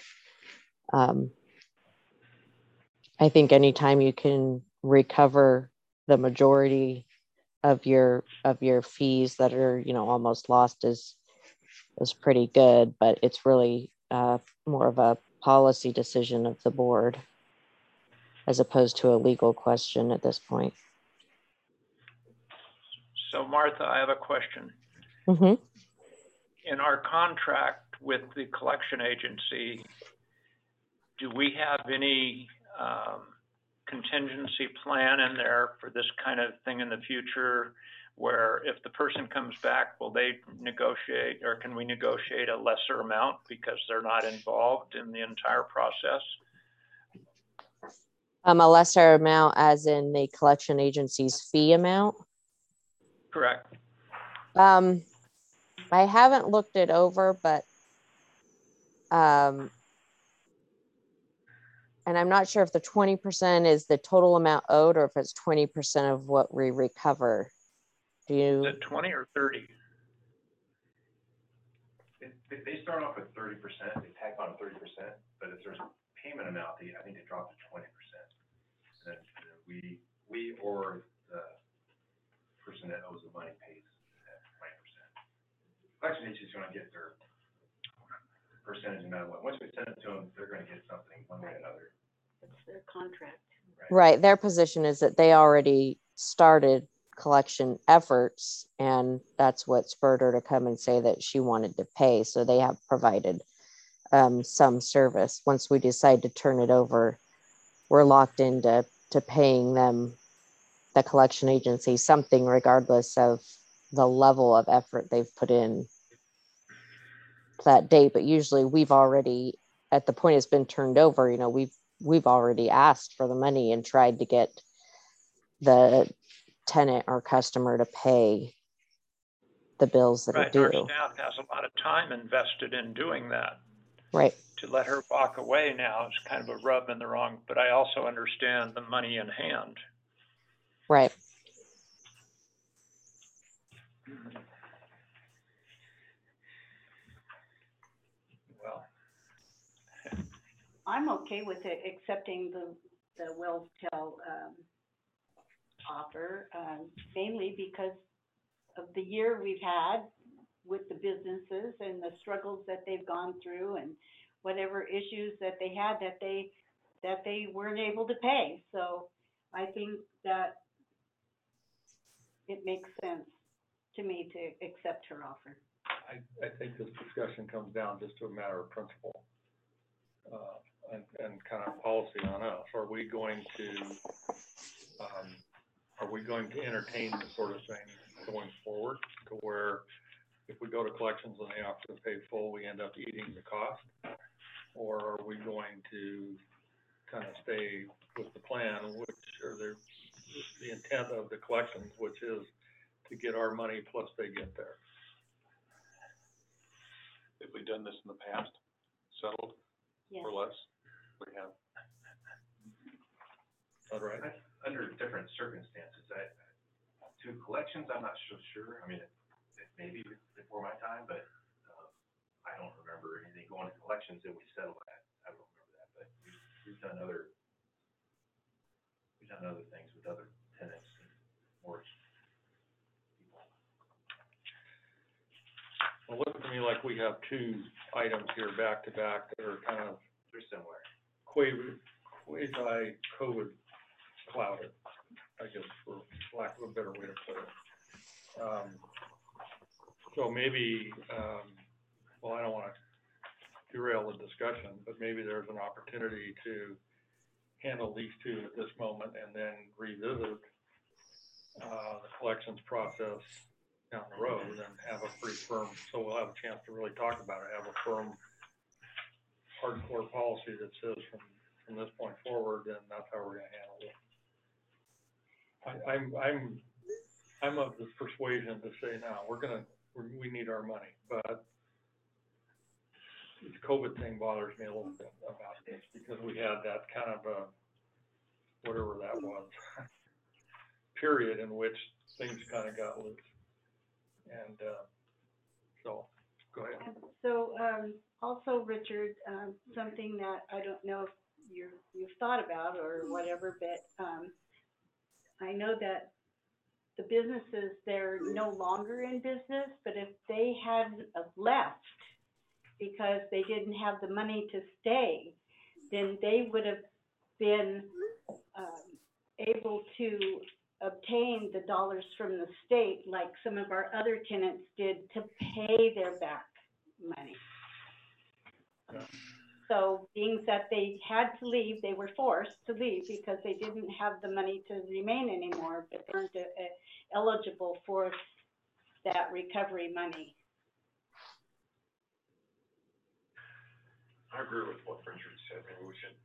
I think anytime you can recover the majority of your fees that are, almost lost is pretty good, but it's really more of a policy decision of the board as opposed to a legal question at this point. So Martha, I have a question. Mm-hmm. In our contract with the collection agency, do we have any contingency plan in there for this kind of thing in the future, where if the person comes back, will they negotiate, or can we negotiate a lesser amount because they're not involved in the entire process? A lesser amount as in the collection agency's fee amount? Correct. I haven't looked it over, but and I'm not sure if the 20% is the total amount owed or if it's 20% of what we recover. Do you? Is it 20 or 30? They start off with 30%, they tack on 30%, but if there's a payment amount, I think they drop to 20%. And then we or the person that owes the money pays at 20%. Collection agency's gonna get their percentage no matter what. Once we send it to them, they're gonna get something one way or another. It's their contract. Right. Their position is that they already started collection efforts, and that's what spurred her to come and say that she wanted to pay. So they have provided some service. Once we decide to turn it over, we're locked into paying them, the collection agency, something regardless of the level of effort they've put in to that date. But usually we've already, at the point it's been turned over, we've already asked for the money and tried to get the tenant or customer to pay the bills that are due. Our staff has a lot of time invested in doing that. Right. To let her walk away now is kind of a rub in the wrong, but I also understand the money in hand. Right. Well, I'm okay with it, accepting the WellTel offer, mainly because of the year we've had with the businesses and the struggles that they've gone through and whatever issues that they had that they weren't able to pay. So I think that it makes sense to me to accept her offer. I think this discussion comes down just to a matter of principle, and kind of policy on us. Are we going to entertain this sort of thing going forward, to where if we go to collections and they offer to pay full, we end up eating the cost? Or are we going to kind of stay with the plan, which are the intent of the collections, which is to get our money plus they get theirs? Have we done this in the past? Settled? Yes. Or less? We have. Is that right? Under different circumstances, to collections, I'm not so sure. I mean, it may be before my time, but I don't remember anything going to collections that we settled at. I don't remember that, but we've done other things with other tenants and more people. Well, it looks to me like we have two items here back to back that are kind of, They're similar. quasi-COVID clouded, I guess, for lack of a better way to put it. So maybe, well, I don't want to derail the discussion, but maybe there's an opportunity to handle these two at this moment and then revisit the collections process down the road and have a pretty firm, so we'll have a chance to really talk about it, have a firm, hardcore policy that says from this point forward, then that's how we're gonna handle it. I'm of the persuasion to say, no, we need our money, but this COVID thing bothers me a little bit about this, because we had that kind of a, whatever that was, period in which things kind of got loose. And, so, go ahead. So, also, Richard, something that I don't know if you've thought about or whatever, but, I know that the businesses, they're no longer in business, but if they hadn't have left because they didn't have the money to stay, then they would have been, able to obtain the dollars from the state like some of our other tenants did to pay their back money. So being that they had to leave, they were forced to leave because they didn't have the money to remain anymore, but they weren't eligible for that recovery money. I agree with what Richard said, maybe we should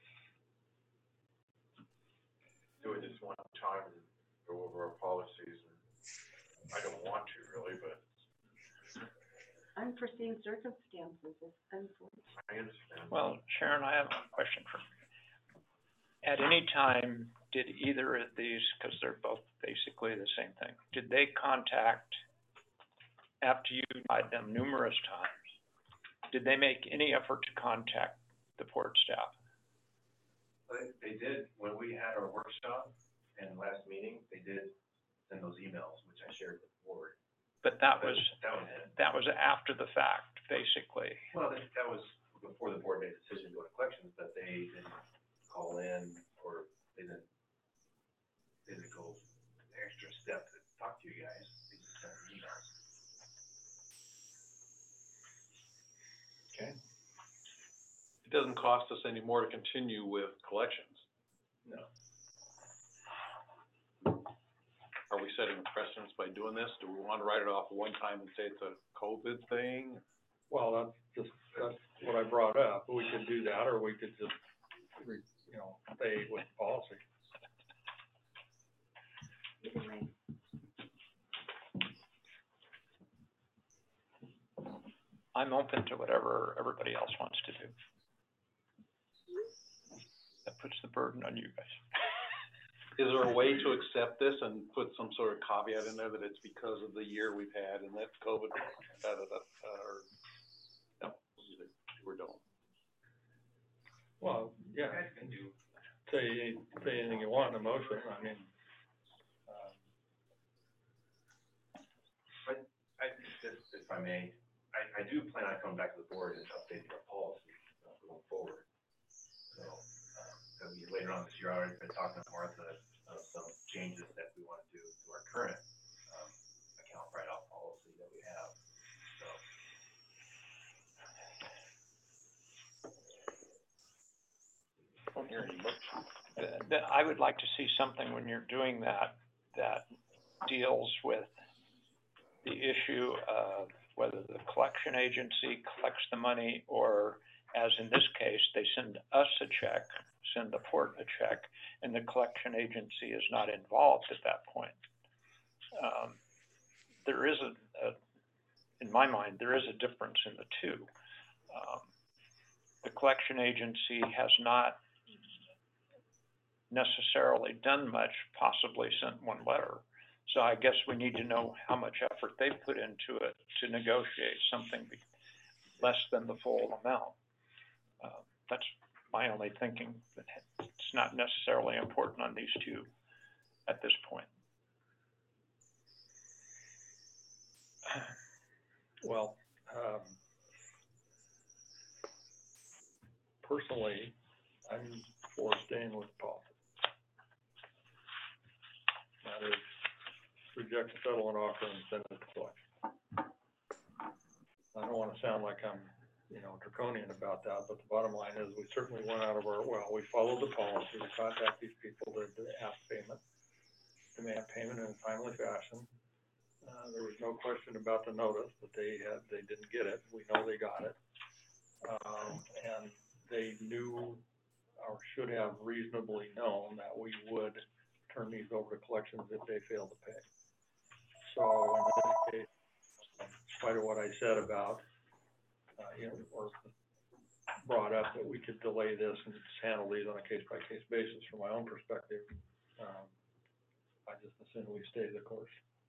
do it this one time and go over our policies. And I don't want to really, but Unforeseen circumstances is unfortunate. I understand. Well, Sharon, I have a question for you. At any time, did either of these, because they're both basically the same thing, did they contact, after you tried them numerous times, did they make any effort to contact the port staff? They did, when we had our workshop and last meeting, they did send those emails, which I shared with the board. But that was it. that was after the fact, basically. Well, that was before the board made a decision to go to collections, but they didn't call in or they didn't go the extra step to talk to you guys. They just sent emails. Okay. It doesn't cost us any more to continue with collections. No. Are we setting a precedence by doing this? Do we want to write it off one time and say it's a COVID thing? Well, that's what I brought up. We could do that, or we could just, stay with policy. Either way. I'm open to whatever everybody else wants to do. That puts the burden on you guys. Is there a way to accept this and put some sort of caveat in there that it's because of the year we've had and that COVID, or no, either or don't? Well, yeah, You guys can do. say anything you want in a motion. I mean, I just, if I may, I do plan on coming back to the board and updating our policy going forward. So, that'll be later on this year. I already been talking to Martha of some changes that we want to do to our current, account write-off policy that we have, so. I would like to see something when you're doing that deals with the issue of whether the collection agency collects the money or, as in this case, they send us a check, send the port a check, and the collection agency is not involved at that point. There is in my mind, there is a difference in the two. The collection agency has not necessarily done much, possibly sent one letter. So I guess we need to know how much effort they put into it to negotiate something less than the full amount. That's my only thinking. It's not necessarily important on these two at this point. well, personally, I'm for staying with policy. That is, reject the settlement offer and send it to collection. I don't want to sound like I'm, draconian about that, but the bottom line is we certainly went out of we followed the policy to contact these people to ask demand payment in a timely fashion. There was no question about the notice that they didn't get it. We know they got it. And they knew or should have reasonably known that we would turn these over to collections if they failed to pay. So in this case, in spite of what I said about, or brought up that we could delay this and just handle these on a case-by-case basis from my own perspective, I just assume we stay the course.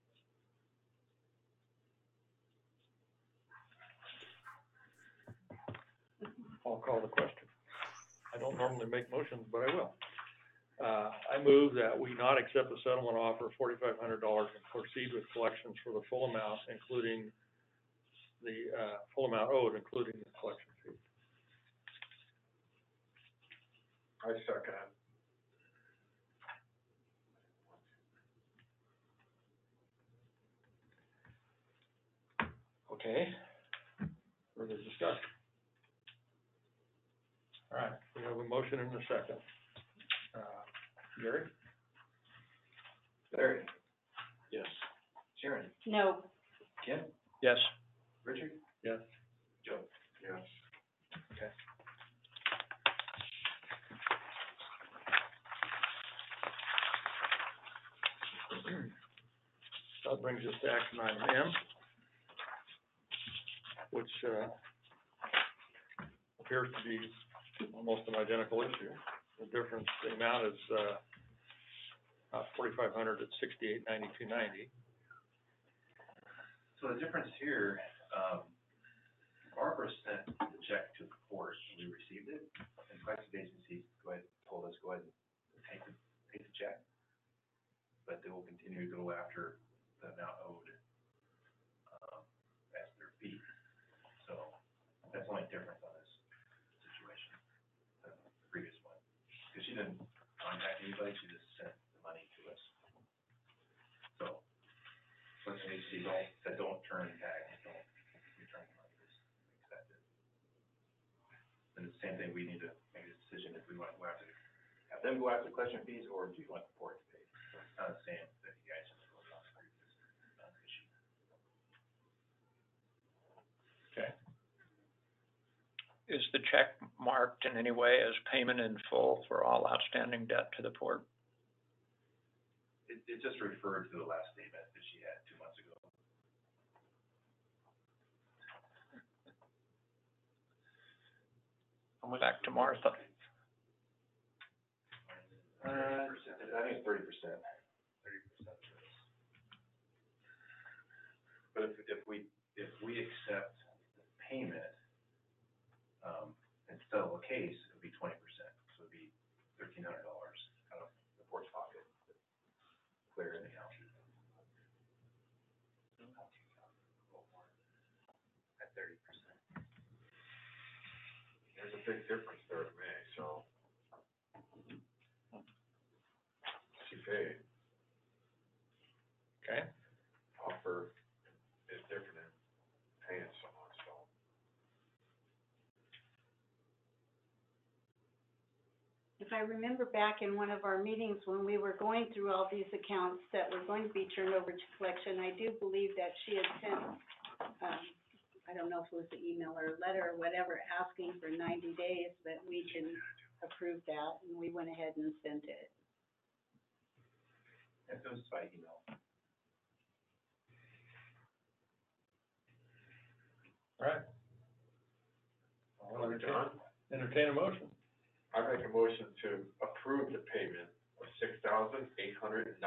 I'll call the question. I don't normally make motions, but I will. I move that we not accept the settlement offer of $4,500 and proceed with collections for the full amount, including the, full amount owed, including the collection fee. I second it. Okay, further discussion? All right, we have a motion and a second. Gary? Larry? Yes. Sharon? No. Ken? Yes. Richard? Yes. Joe? Yes. Okay. That brings us to action item M, which, appears to be almost an identical issue. The difference, the amount is, $4,500 at $68.92.90. So the difference here, Barbara sent the check to the court, and we received it, and collections agency told us, go ahead and take the check, but they will continue to go after the amount owed, as their fee. So that's the only difference on this situation than the previous one, because she didn't contact anybody, she just sent the money to us. So, collection agency don't turn tags, don't return money, just accept it. And it's the same thing, we need to make a decision if we want to go after, have them go after collection fees, or do you want the court to pay? So it's kind of the same that you guys just voted on the previous issue. Okay. Is the check marked in any way as payment in full for all outstanding debt to the port? It just referred to the last statement that she had 2 months ago. Back to Martha. I think it's 30%. 30%. But if we accept the payment, and settle the case, it would be 20%, so it'd be $1,300 out of the port's pocket, to clear anything out. At 30%. There's a big difference there to me, so. She paid, Okay, offer is different than paying someone, so. If I remember back in one of our meetings when we were going through all these accounts that were going to be turned over to collection, I do believe that she had sent, I don't know if it was an email or a letter or whatever, asking for 90 days, but we can approve that, and we went ahead and sent it. It goes by email. all right. Are we done? Entertain a motion. I make a motion to approve the payment of $6,892.90,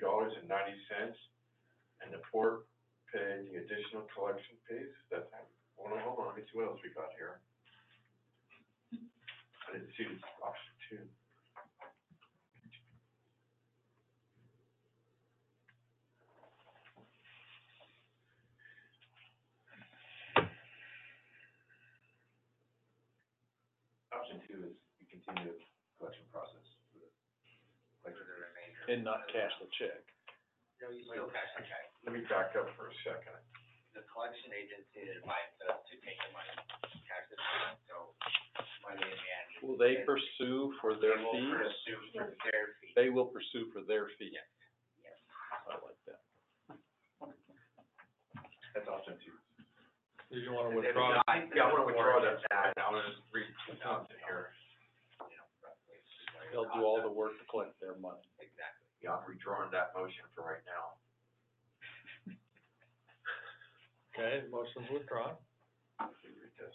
and the port pay the additional collection fees. That's, hold on, let me see what else we got here. I didn't see this option two. Option 2 is we continue the collection process for the remainder. And not cash the check. No, you still cash the check. Let me back up for a second. The collection agency advised us to take the money, cash the check, so money in the end. Will they pursue for their They will fees? pursue for their fee. They will pursue for their fee. Yes. Yes. I like that. That's option 2. Do you wanna And then withdraw? Yeah, I wanna withdraw that, I wanna just read something here. You know, roughly. They'll do all the work to collect their money. Exactly. Yeah, I'm withdrawing that motion for right now. Okay, motion's withdrawn. Let me read this.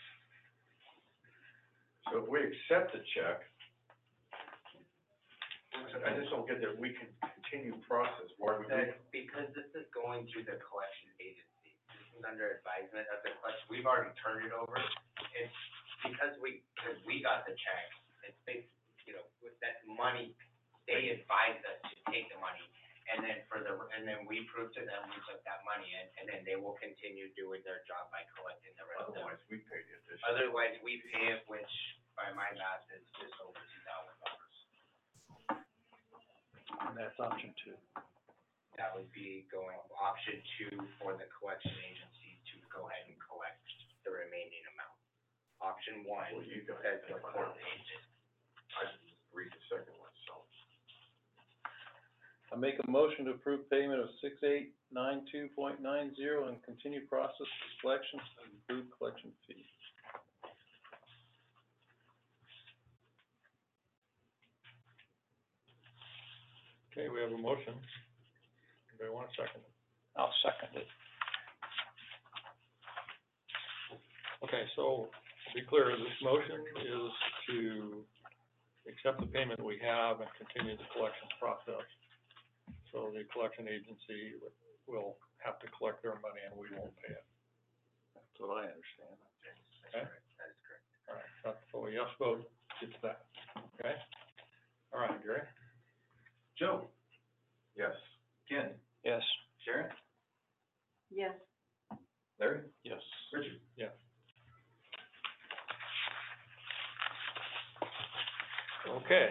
So if we accept the check, I just don't get that we can continue process, why would we? Because this is going through the collection agency. This is under advisement of the collection. We've already turned it over. It's because we got the check. It's basically, with that money, they advised us to take the money. And then we proved to them we took that money and then they will continue doing their job by collecting the rest of it. Otherwise, we pay the addition. Otherwise, we pay it, which by my math is just over $2,000. And that's option 2. That would be going option 2 for the collection agency to go ahead and collect the remaining amount. Option 1 Well, you guys says the have court that. pays it. I just read the second one, so. I make a motion to approve payment of 6892.90 and continue process of collections and include collection fee. Okay, we have a motion. Anybody want a second? I'll second it. Okay, so to be clear, this motion is to accept the payment we have and continue the collections process. So the collection agency will have to collect their money and we won't pay it. That's what I understand. Okay? That is correct. All right, so a yes vote gets that, okay? All right, Gary? Joe? Yes. Ken? Yes. Sharon? Yes. Larry? Yes. Richard? Yes. Okay.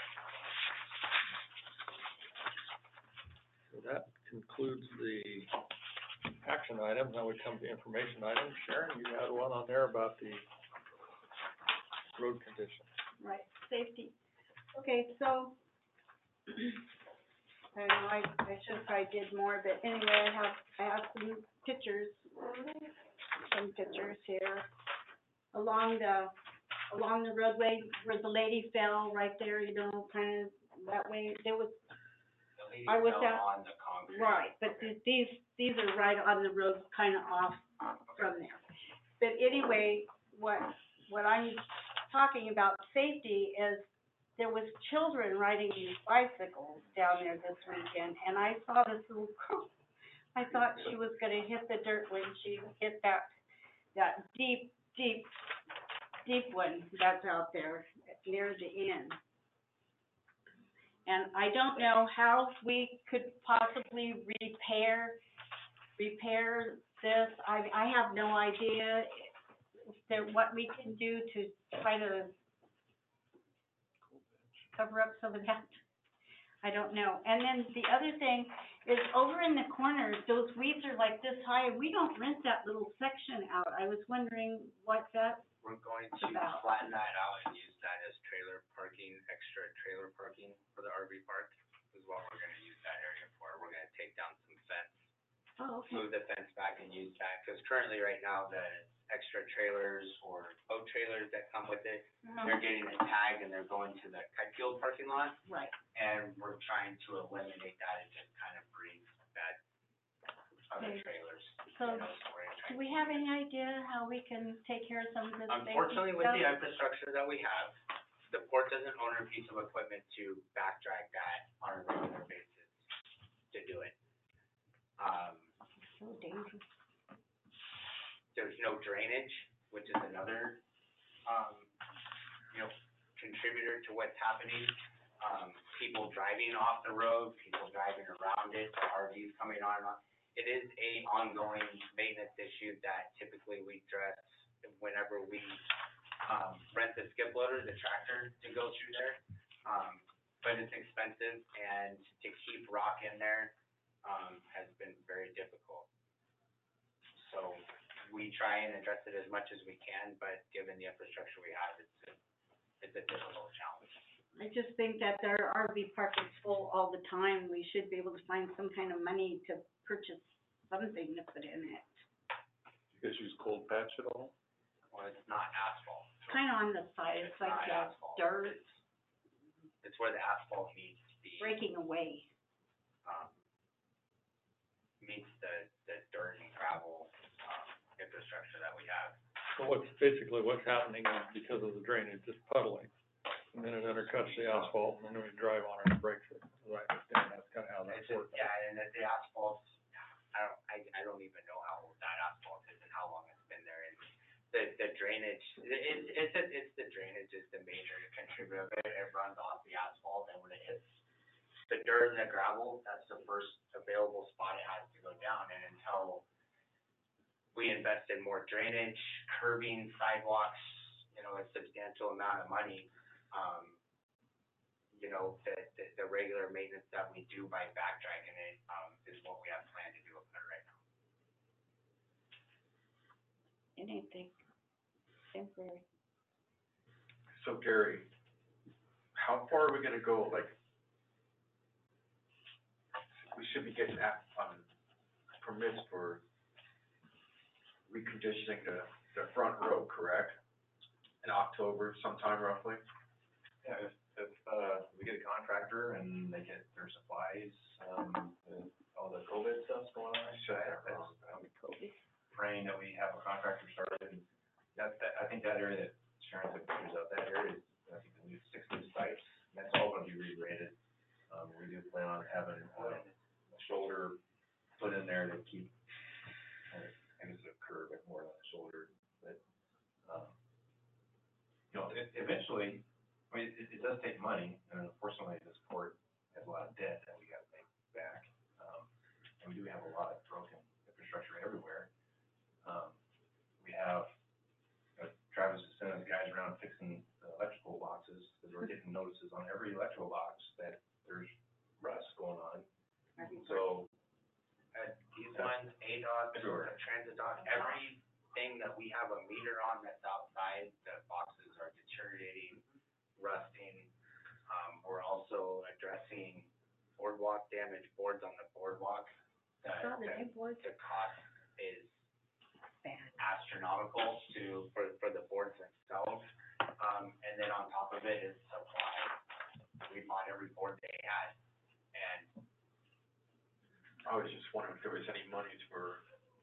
So that concludes the action items. Now we come to information items. Sharon, you had one on there about the road conditions. Right, safety. Okay, so, I know I should have probably did more, but anyway, I have some pictures here along the roadway where the lady fell right there, kind of that way. There was, The lady I was fell at- on the concrete. right, but Okay. these are right on the road, kind of off from there. But anyway, what I'm talking about safety is there was children riding these bicycles down there this weekend, and I saw this little girl. I thought she was gonna hit the dirt when she hit that deep one that's out there near the end. And I don't know how we could possibly repair this. I have no idea what we can do to try to cover up some of that. I don't know. And then the other thing is over in the corners, those weeds are like this high. We don't rent that little section out. I was wondering what that, We're going to About. flatten that out and use that as trailer parking, extra trailer parking for the RV park is what we're gonna use that area for. We're gonna take down some fence, move the fence back and use that, cause currently right now the extra trailers or boat trailers that come with it, they're getting a tag and they're going to the kite field parking lot, right. and we're trying to eliminate that and just kind of bring that other Okay. trailers, So, so we're gonna try. do we have any idea how we can take care of some of this safety Unfortunately, with the stuff? infrastructure that we have, the port doesn't own a piece of equipment to back drag that on a regular basis to do it. So dangerous. There's no drainage, which is another, contributor to what's happening. People driving off the road, people driving around it, RVs coming on and off. It is a ongoing maintenance issue that typically we address whenever we, rent the skip loader, the tractor to go through there. But it's expensive and to keep rock in there, has been very difficult. So we try and address it as much as we can, but given the infrastructure we have, it's a difficult challenge. I just think that their RV park is full all the time. We should be able to find some kind of money to purchase something to put in it. You guys use cold patch at all? Well, it's not asphalt. It's kind of on the side, it's like Not the asphalt. dirt It's where the asphalt meets breaking away. meets the dirt and gravel, infrastructure that we have. So what's happening is because of the drainage, it's puddling. And then it undercuts the asphalt, and then we drive on it and breaks it, as I understand, that's kinda how that It's just, works. yeah, and the asphalt, I don't even know how old that asphalt is and how long it's been there, and the drainage, it's the drainage is the major contributor of it, it runs off the asphalt, and when it hits the dirt and the gravel, that's the first available spot it has to go down, and until we invest in more drainage, curbing, sidewalks, you know, a substantial amount of money, you know, the regular maintenance that we do by back dragging it, is what we have planned to do up there right now. Anything temporary. So Gary, how far are we gonna go, like, we should be getting permits for reconditioning the front row, correct? In October sometime roughly? Yeah, if we get a contractor and they get their supplies, and all the COVID stuff's going on, Shut that that's, wrong. praying that we have a contractor started. And I think that area that Sharon took pictures of, that area is, I think, the new 6 new sites, that's all gonna be regraded. We do plan on having, a shoulder put in there to keep, I guess a curve, but more than a shoulder, but, you know, eventually, I mean, it does take money, and unfortunately, this port has a lot of debt that we gotta pay back. And we do have a lot of broken infrastructure everywhere. We have, Travis is sending guys around fixing the electrical boxes, because we're getting notices on every electrical box that there's rust going on. So, These ones, ADOT, Sure. Transit Dock, everything that we have a meter on that's outside, the boxes are deteriorating, rusting. We're also addressing boardwalk damage, boards on the boardwalk. Saw the new boards. The cost is Bad. astronomical for the boards themselves. And then on top of it is supply. We bought every board they had, and I was just wondering if there was any monies for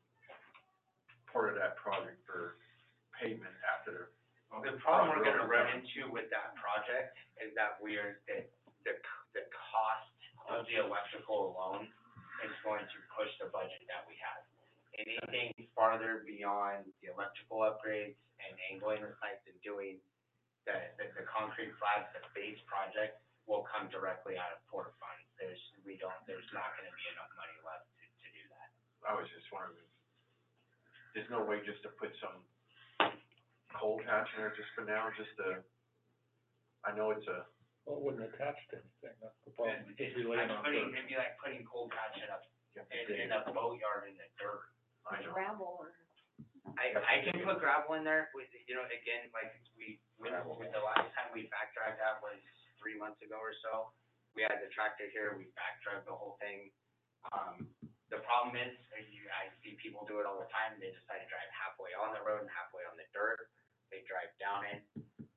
part of that project for pavement after the problem we're gonna run into with that project is that the cost of the electrical alone is going to push the budget that we have. Anything farther beyond the electrical upgrades and angling the sites and doing the concrete slabs, the base project will come directly out of port funds. There's not gonna be enough money left to do that. I was just wondering, there's no way just to put some cold patch in there just for now, just to, I know it's a, Well, it wouldn't attach to anything, that's the problem, it'd just be laying on dirt. It'd be like putting cold patch in you have to dig. in a boatyard in the dirt. I know. Gravel or. I can put gravel in there with, you know, again, like with the last time we back dragged that was 3 months ago or so. We had the tractor here, we back dragged the whole thing. The problem is, I see people do it all the time, they decide to drive halfway on the road and halfway on the dirt. They drive down it.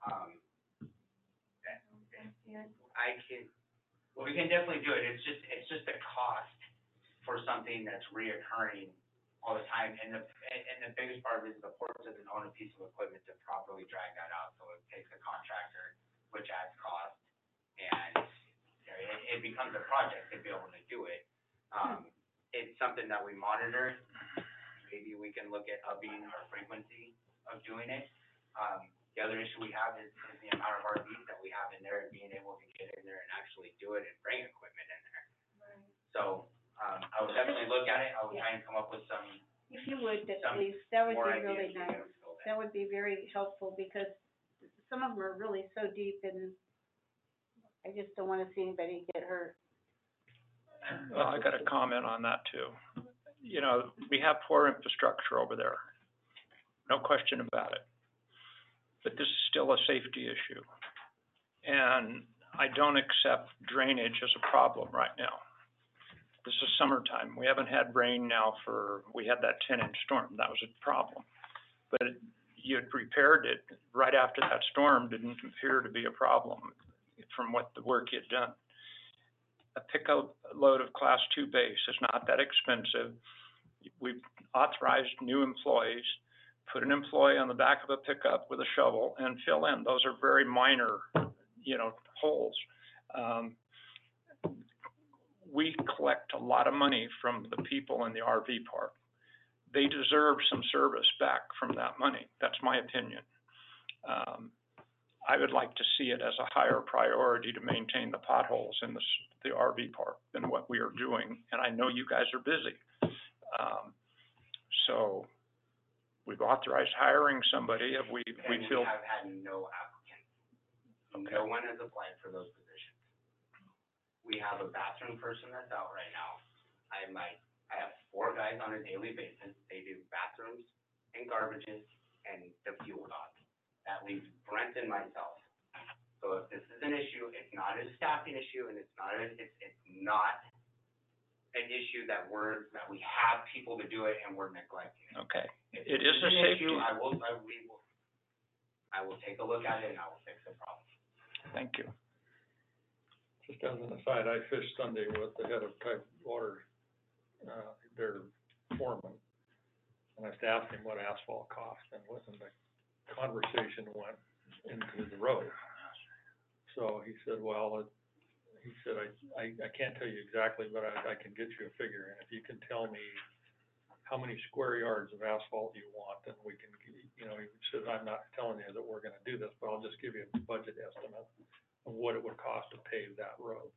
We can definitely do it, it's just a cost for something that's reoccurring all the time, and the biggest part of it is the port doesn't own a piece of equipment to properly drag that out, so it takes a contractor, which adds cost, and you know, it becomes a project to be able to do it. It's something that we monitor, maybe we can look at upping our frequency of doing it. The other issue we have is the amount of RVs that we have in there and being able to get in there and actually do it and bring equipment in there. So, I would definitely look at it, I would try and come up with some If you would, Some please, that would more be really ideas to nice. get us filled in. That would be very helpful because some of them are really so deep and I just don't wanna see anybody get hurt. Well, I got a comment on that too. You know, we have poor infrastructure over there, no question about it. But this is still a safety issue. And I don't accept drainage as a problem right now. This is summertime, we haven't had rain now we had that 10-inch storm, that was a problem. But you had repaired it right after that storm, didn't appear to be a problem from what the work you'd done. A pickup load of Class 2 base is not that expensive. We've authorized new employees, put an employee on the back of a pickup with a shovel and fill in. Those are very minor holes. We collect a lot of money from the people in the RV park. They deserve some service back from that money. That's my opinion. I would like to see it as a higher priority to maintain the potholes in the RV park than what we are doing, and I know you guys are busy. So we've authorized hiring somebody if we feel. We have had no applicants. Okay. No one has applied for those positions. We have a bathroom person that's out right now. I have 4 guys on a daily basis. They do bathrooms and garbages and the fuel dog. That leaves Brent and myself. So if this is an issue, it's not a staffing issue, and it's not an issue that we have people to do it and we're neglecting it. Okay. If It this is a an safety. issue, I will take a look at it and I will fix the problem. Thank you. Just as an aside, I fished Sunday with the head of Type Water, their foreman, and I asked him what asphalt cost, and the conversation went into the road. So he said, well, I can't tell you exactly, but I can get you a figure, and if you can tell me how many square yards of asphalt you want, then we can, he says, I'm not telling you that we're gonna do this, but I'll just give you a budget estimate of what it would cost to pave that road.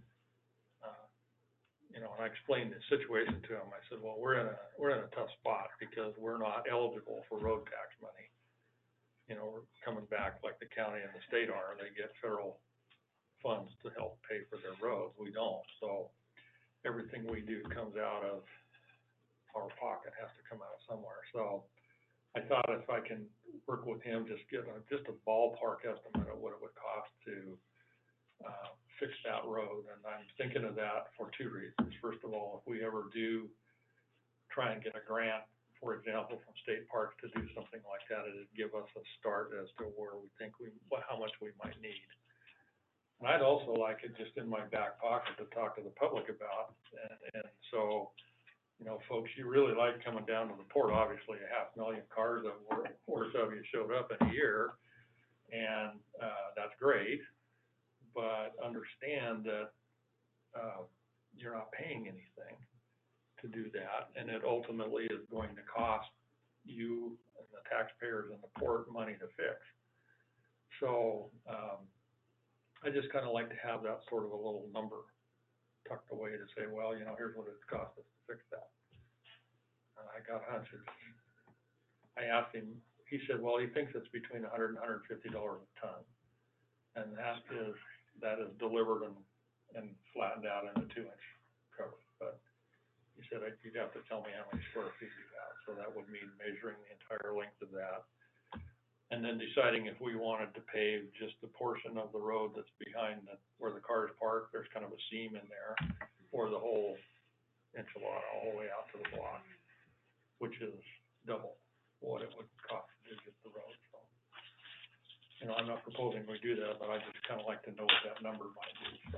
And I explained the situation to him. I said, well, we're in a tough spot because we're not eligible for road tax money. We're coming back like the county and the state are. They get federal funds to help pay for their roads. We don't. So everything we do comes out of our pocket, has to come out somewhere. So I thought if I can work with him, just get just a ballpark estimate of what it would cost to fix that road. And I'm thinking of that for 2 reasons. First of all, if we ever do try and get a grant, for example, from state parks to do something like that, it'd give us a start as to where we think how much we might need. And I'd also like it just in my back pocket to talk to the public about. And so, folks, you really like coming down to the port. Obviously, 500,000 cars of worth of you showed up in a year, and that's great. But understand that you're not paying anything to do that, and it ultimately is going to cost you and the taxpayers and the port money to fix. So I just kind of like to have that sort of a little number tucked away to say, well, here's what it's cost us to fix that. And I got hunches. I asked him, he said, well, he thinks it's between $100 and $150 a ton. And that is delivered and flattened out in a 2-inch cover. But he said, you'd have to tell me how many square feet you have. So that would mean measuring the entire length of that. And then deciding if we wanted to pave just the portion of the road that's behind where the cars park, there's kind of a seam in there, or the whole enchilada all the way out to the block, which is double what it would cost to do just the road. So, I'm not proposing we do that, but I just kind of like to know what that number might be, so.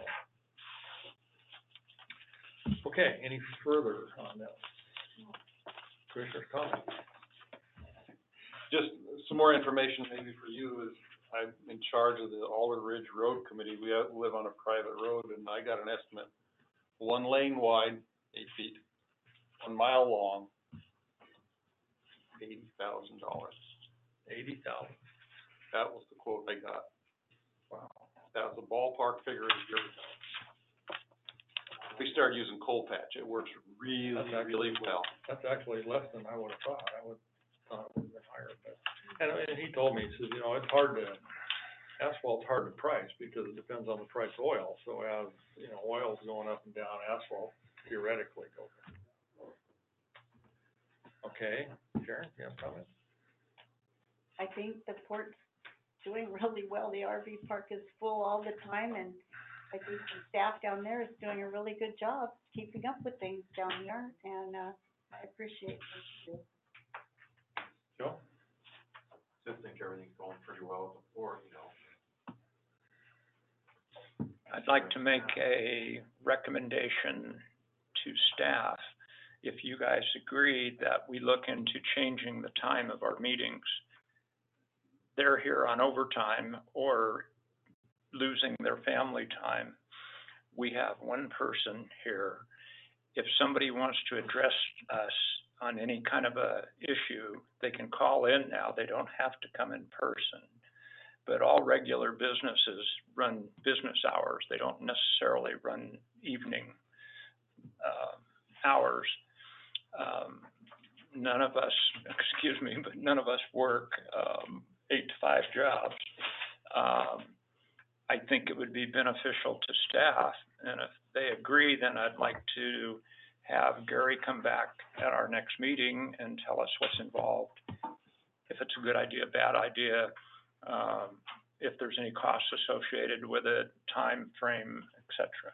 Okay, any further on this? Commissioner's comments? Just some more information maybe for you is I'm in charge of the Alder Ridge Road Committee. We live on a private road, and I got an estimate. 1 lane wide, 8 feet, 1 mile long, $80,000. $80,000. That was the quote I got. Wow. That was a ballpark figure a year ago. We started using coal patch. It works really well. That's actually less than I would have thought. I would thought it would have been higher, but, and he told me, he says, asphalt's hard to price because it depends on the price of oil. So as, oil's going up and down, asphalt theoretically goes up. Okay, Sharon, you have comments? I think the port's doing really well. The RV park is full all the time, and I think the staff down there is doing a really good job keeping up with things down here, and I appreciate it. Joe? Just think everything's going pretty well at the port, I'd like to make a recommendation to staff. If you guys agree that we look into changing the time of our meetings, they're here on overtime, or losing their family time. We have one person here. If somebody wants to address us on any kind of a issue, they can call in now. They don't have to come in person. But all regular businesses run business hours. They don't necessarily run evening hours. None of us, excuse me, but none of us work 8 to 5 jobs. I think it would be beneficial to staff, and if they agree, then I'd like to have Gary come back at our next meeting and tell us what's involved, if it's a good idea, bad idea, if there's any costs associated with it, time frame, et cetera.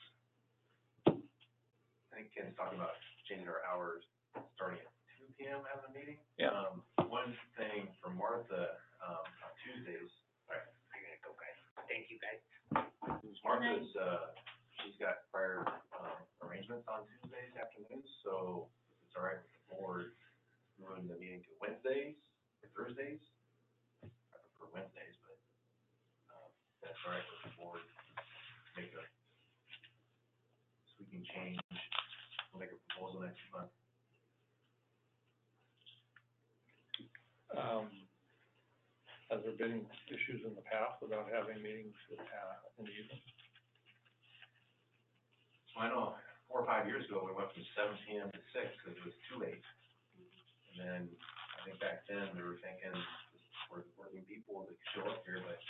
I think Ken's talking about changing our hours, starting at 2 p.m. having a meeting. Yeah. One thing for Martha, on Tuesdays, I gotta go, guys. Thank you, guys. Martha's, she's got prior, arrangements on Tuesdays afternoons, so if it's all right with the board, moving the meeting to Wednesdays or Thursdays. I prefer Wednesdays, but, that's all right with the board, make a sweeping change, we'll make a proposal next month. Has there been issues in the past about having meetings in the evening? I know 4 or 5 years ago, we went from 7 p.m. to 6 because it was too late. And then, I think back then, we were thinking, we're working people that show up here, but,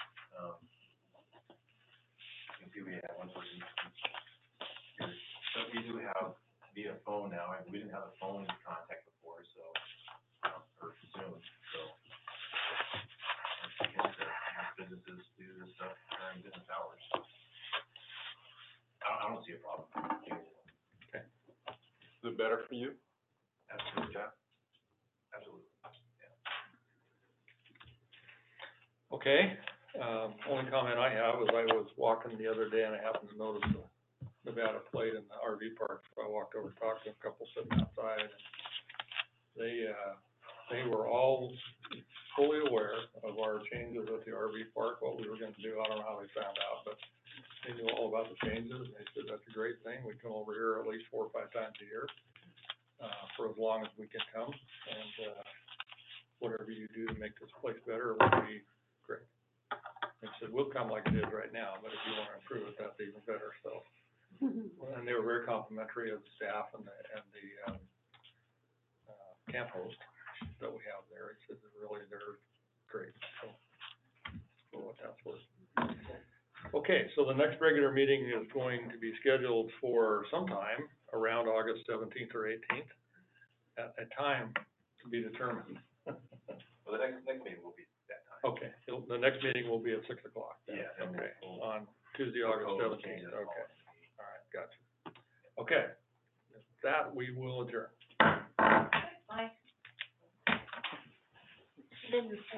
you can see we have one person here. So we do have via phone now, and we didn't have a phone contact before, so, or Zoom, so. Most businesses do this stuff during business hours. I don't see a problem. Okay. Is it better for you? Absolutely, Jeff. Absolutely, yeah. Okay, only comment I have is I was walking the other day and I happened to notice the Nevada plate in the RV park. So I walked over, talked to a couple sitting outside, and they were all fully aware of our changes at the RV park, what we were gonna do. I don't know how they found out, but they knew all about the changes, and they said, that's a great thing. We come over here at least 4 or 5 times a year, for as long as we can come, and, whatever you do to make this place better would be great. They said, we'll come like it is right now, but if you wanna improve it, that's even better, so. And they were very complimentary of the staff and the camp host that we have there. He said that really they're great, so, for what that's worth. Okay, so the next regular meeting is going to be scheduled for sometime around August 17th or 18th, at a time to be determined. Well, the next meeting will be that time. Okay, the next meeting will be at 6 o'clock. then. Yeah, then Okay, we'll on Tuesday, August propose 17th, changes okay, all. all right, gotcha. Okay, with that, we will adjourn. Bye. Didn't say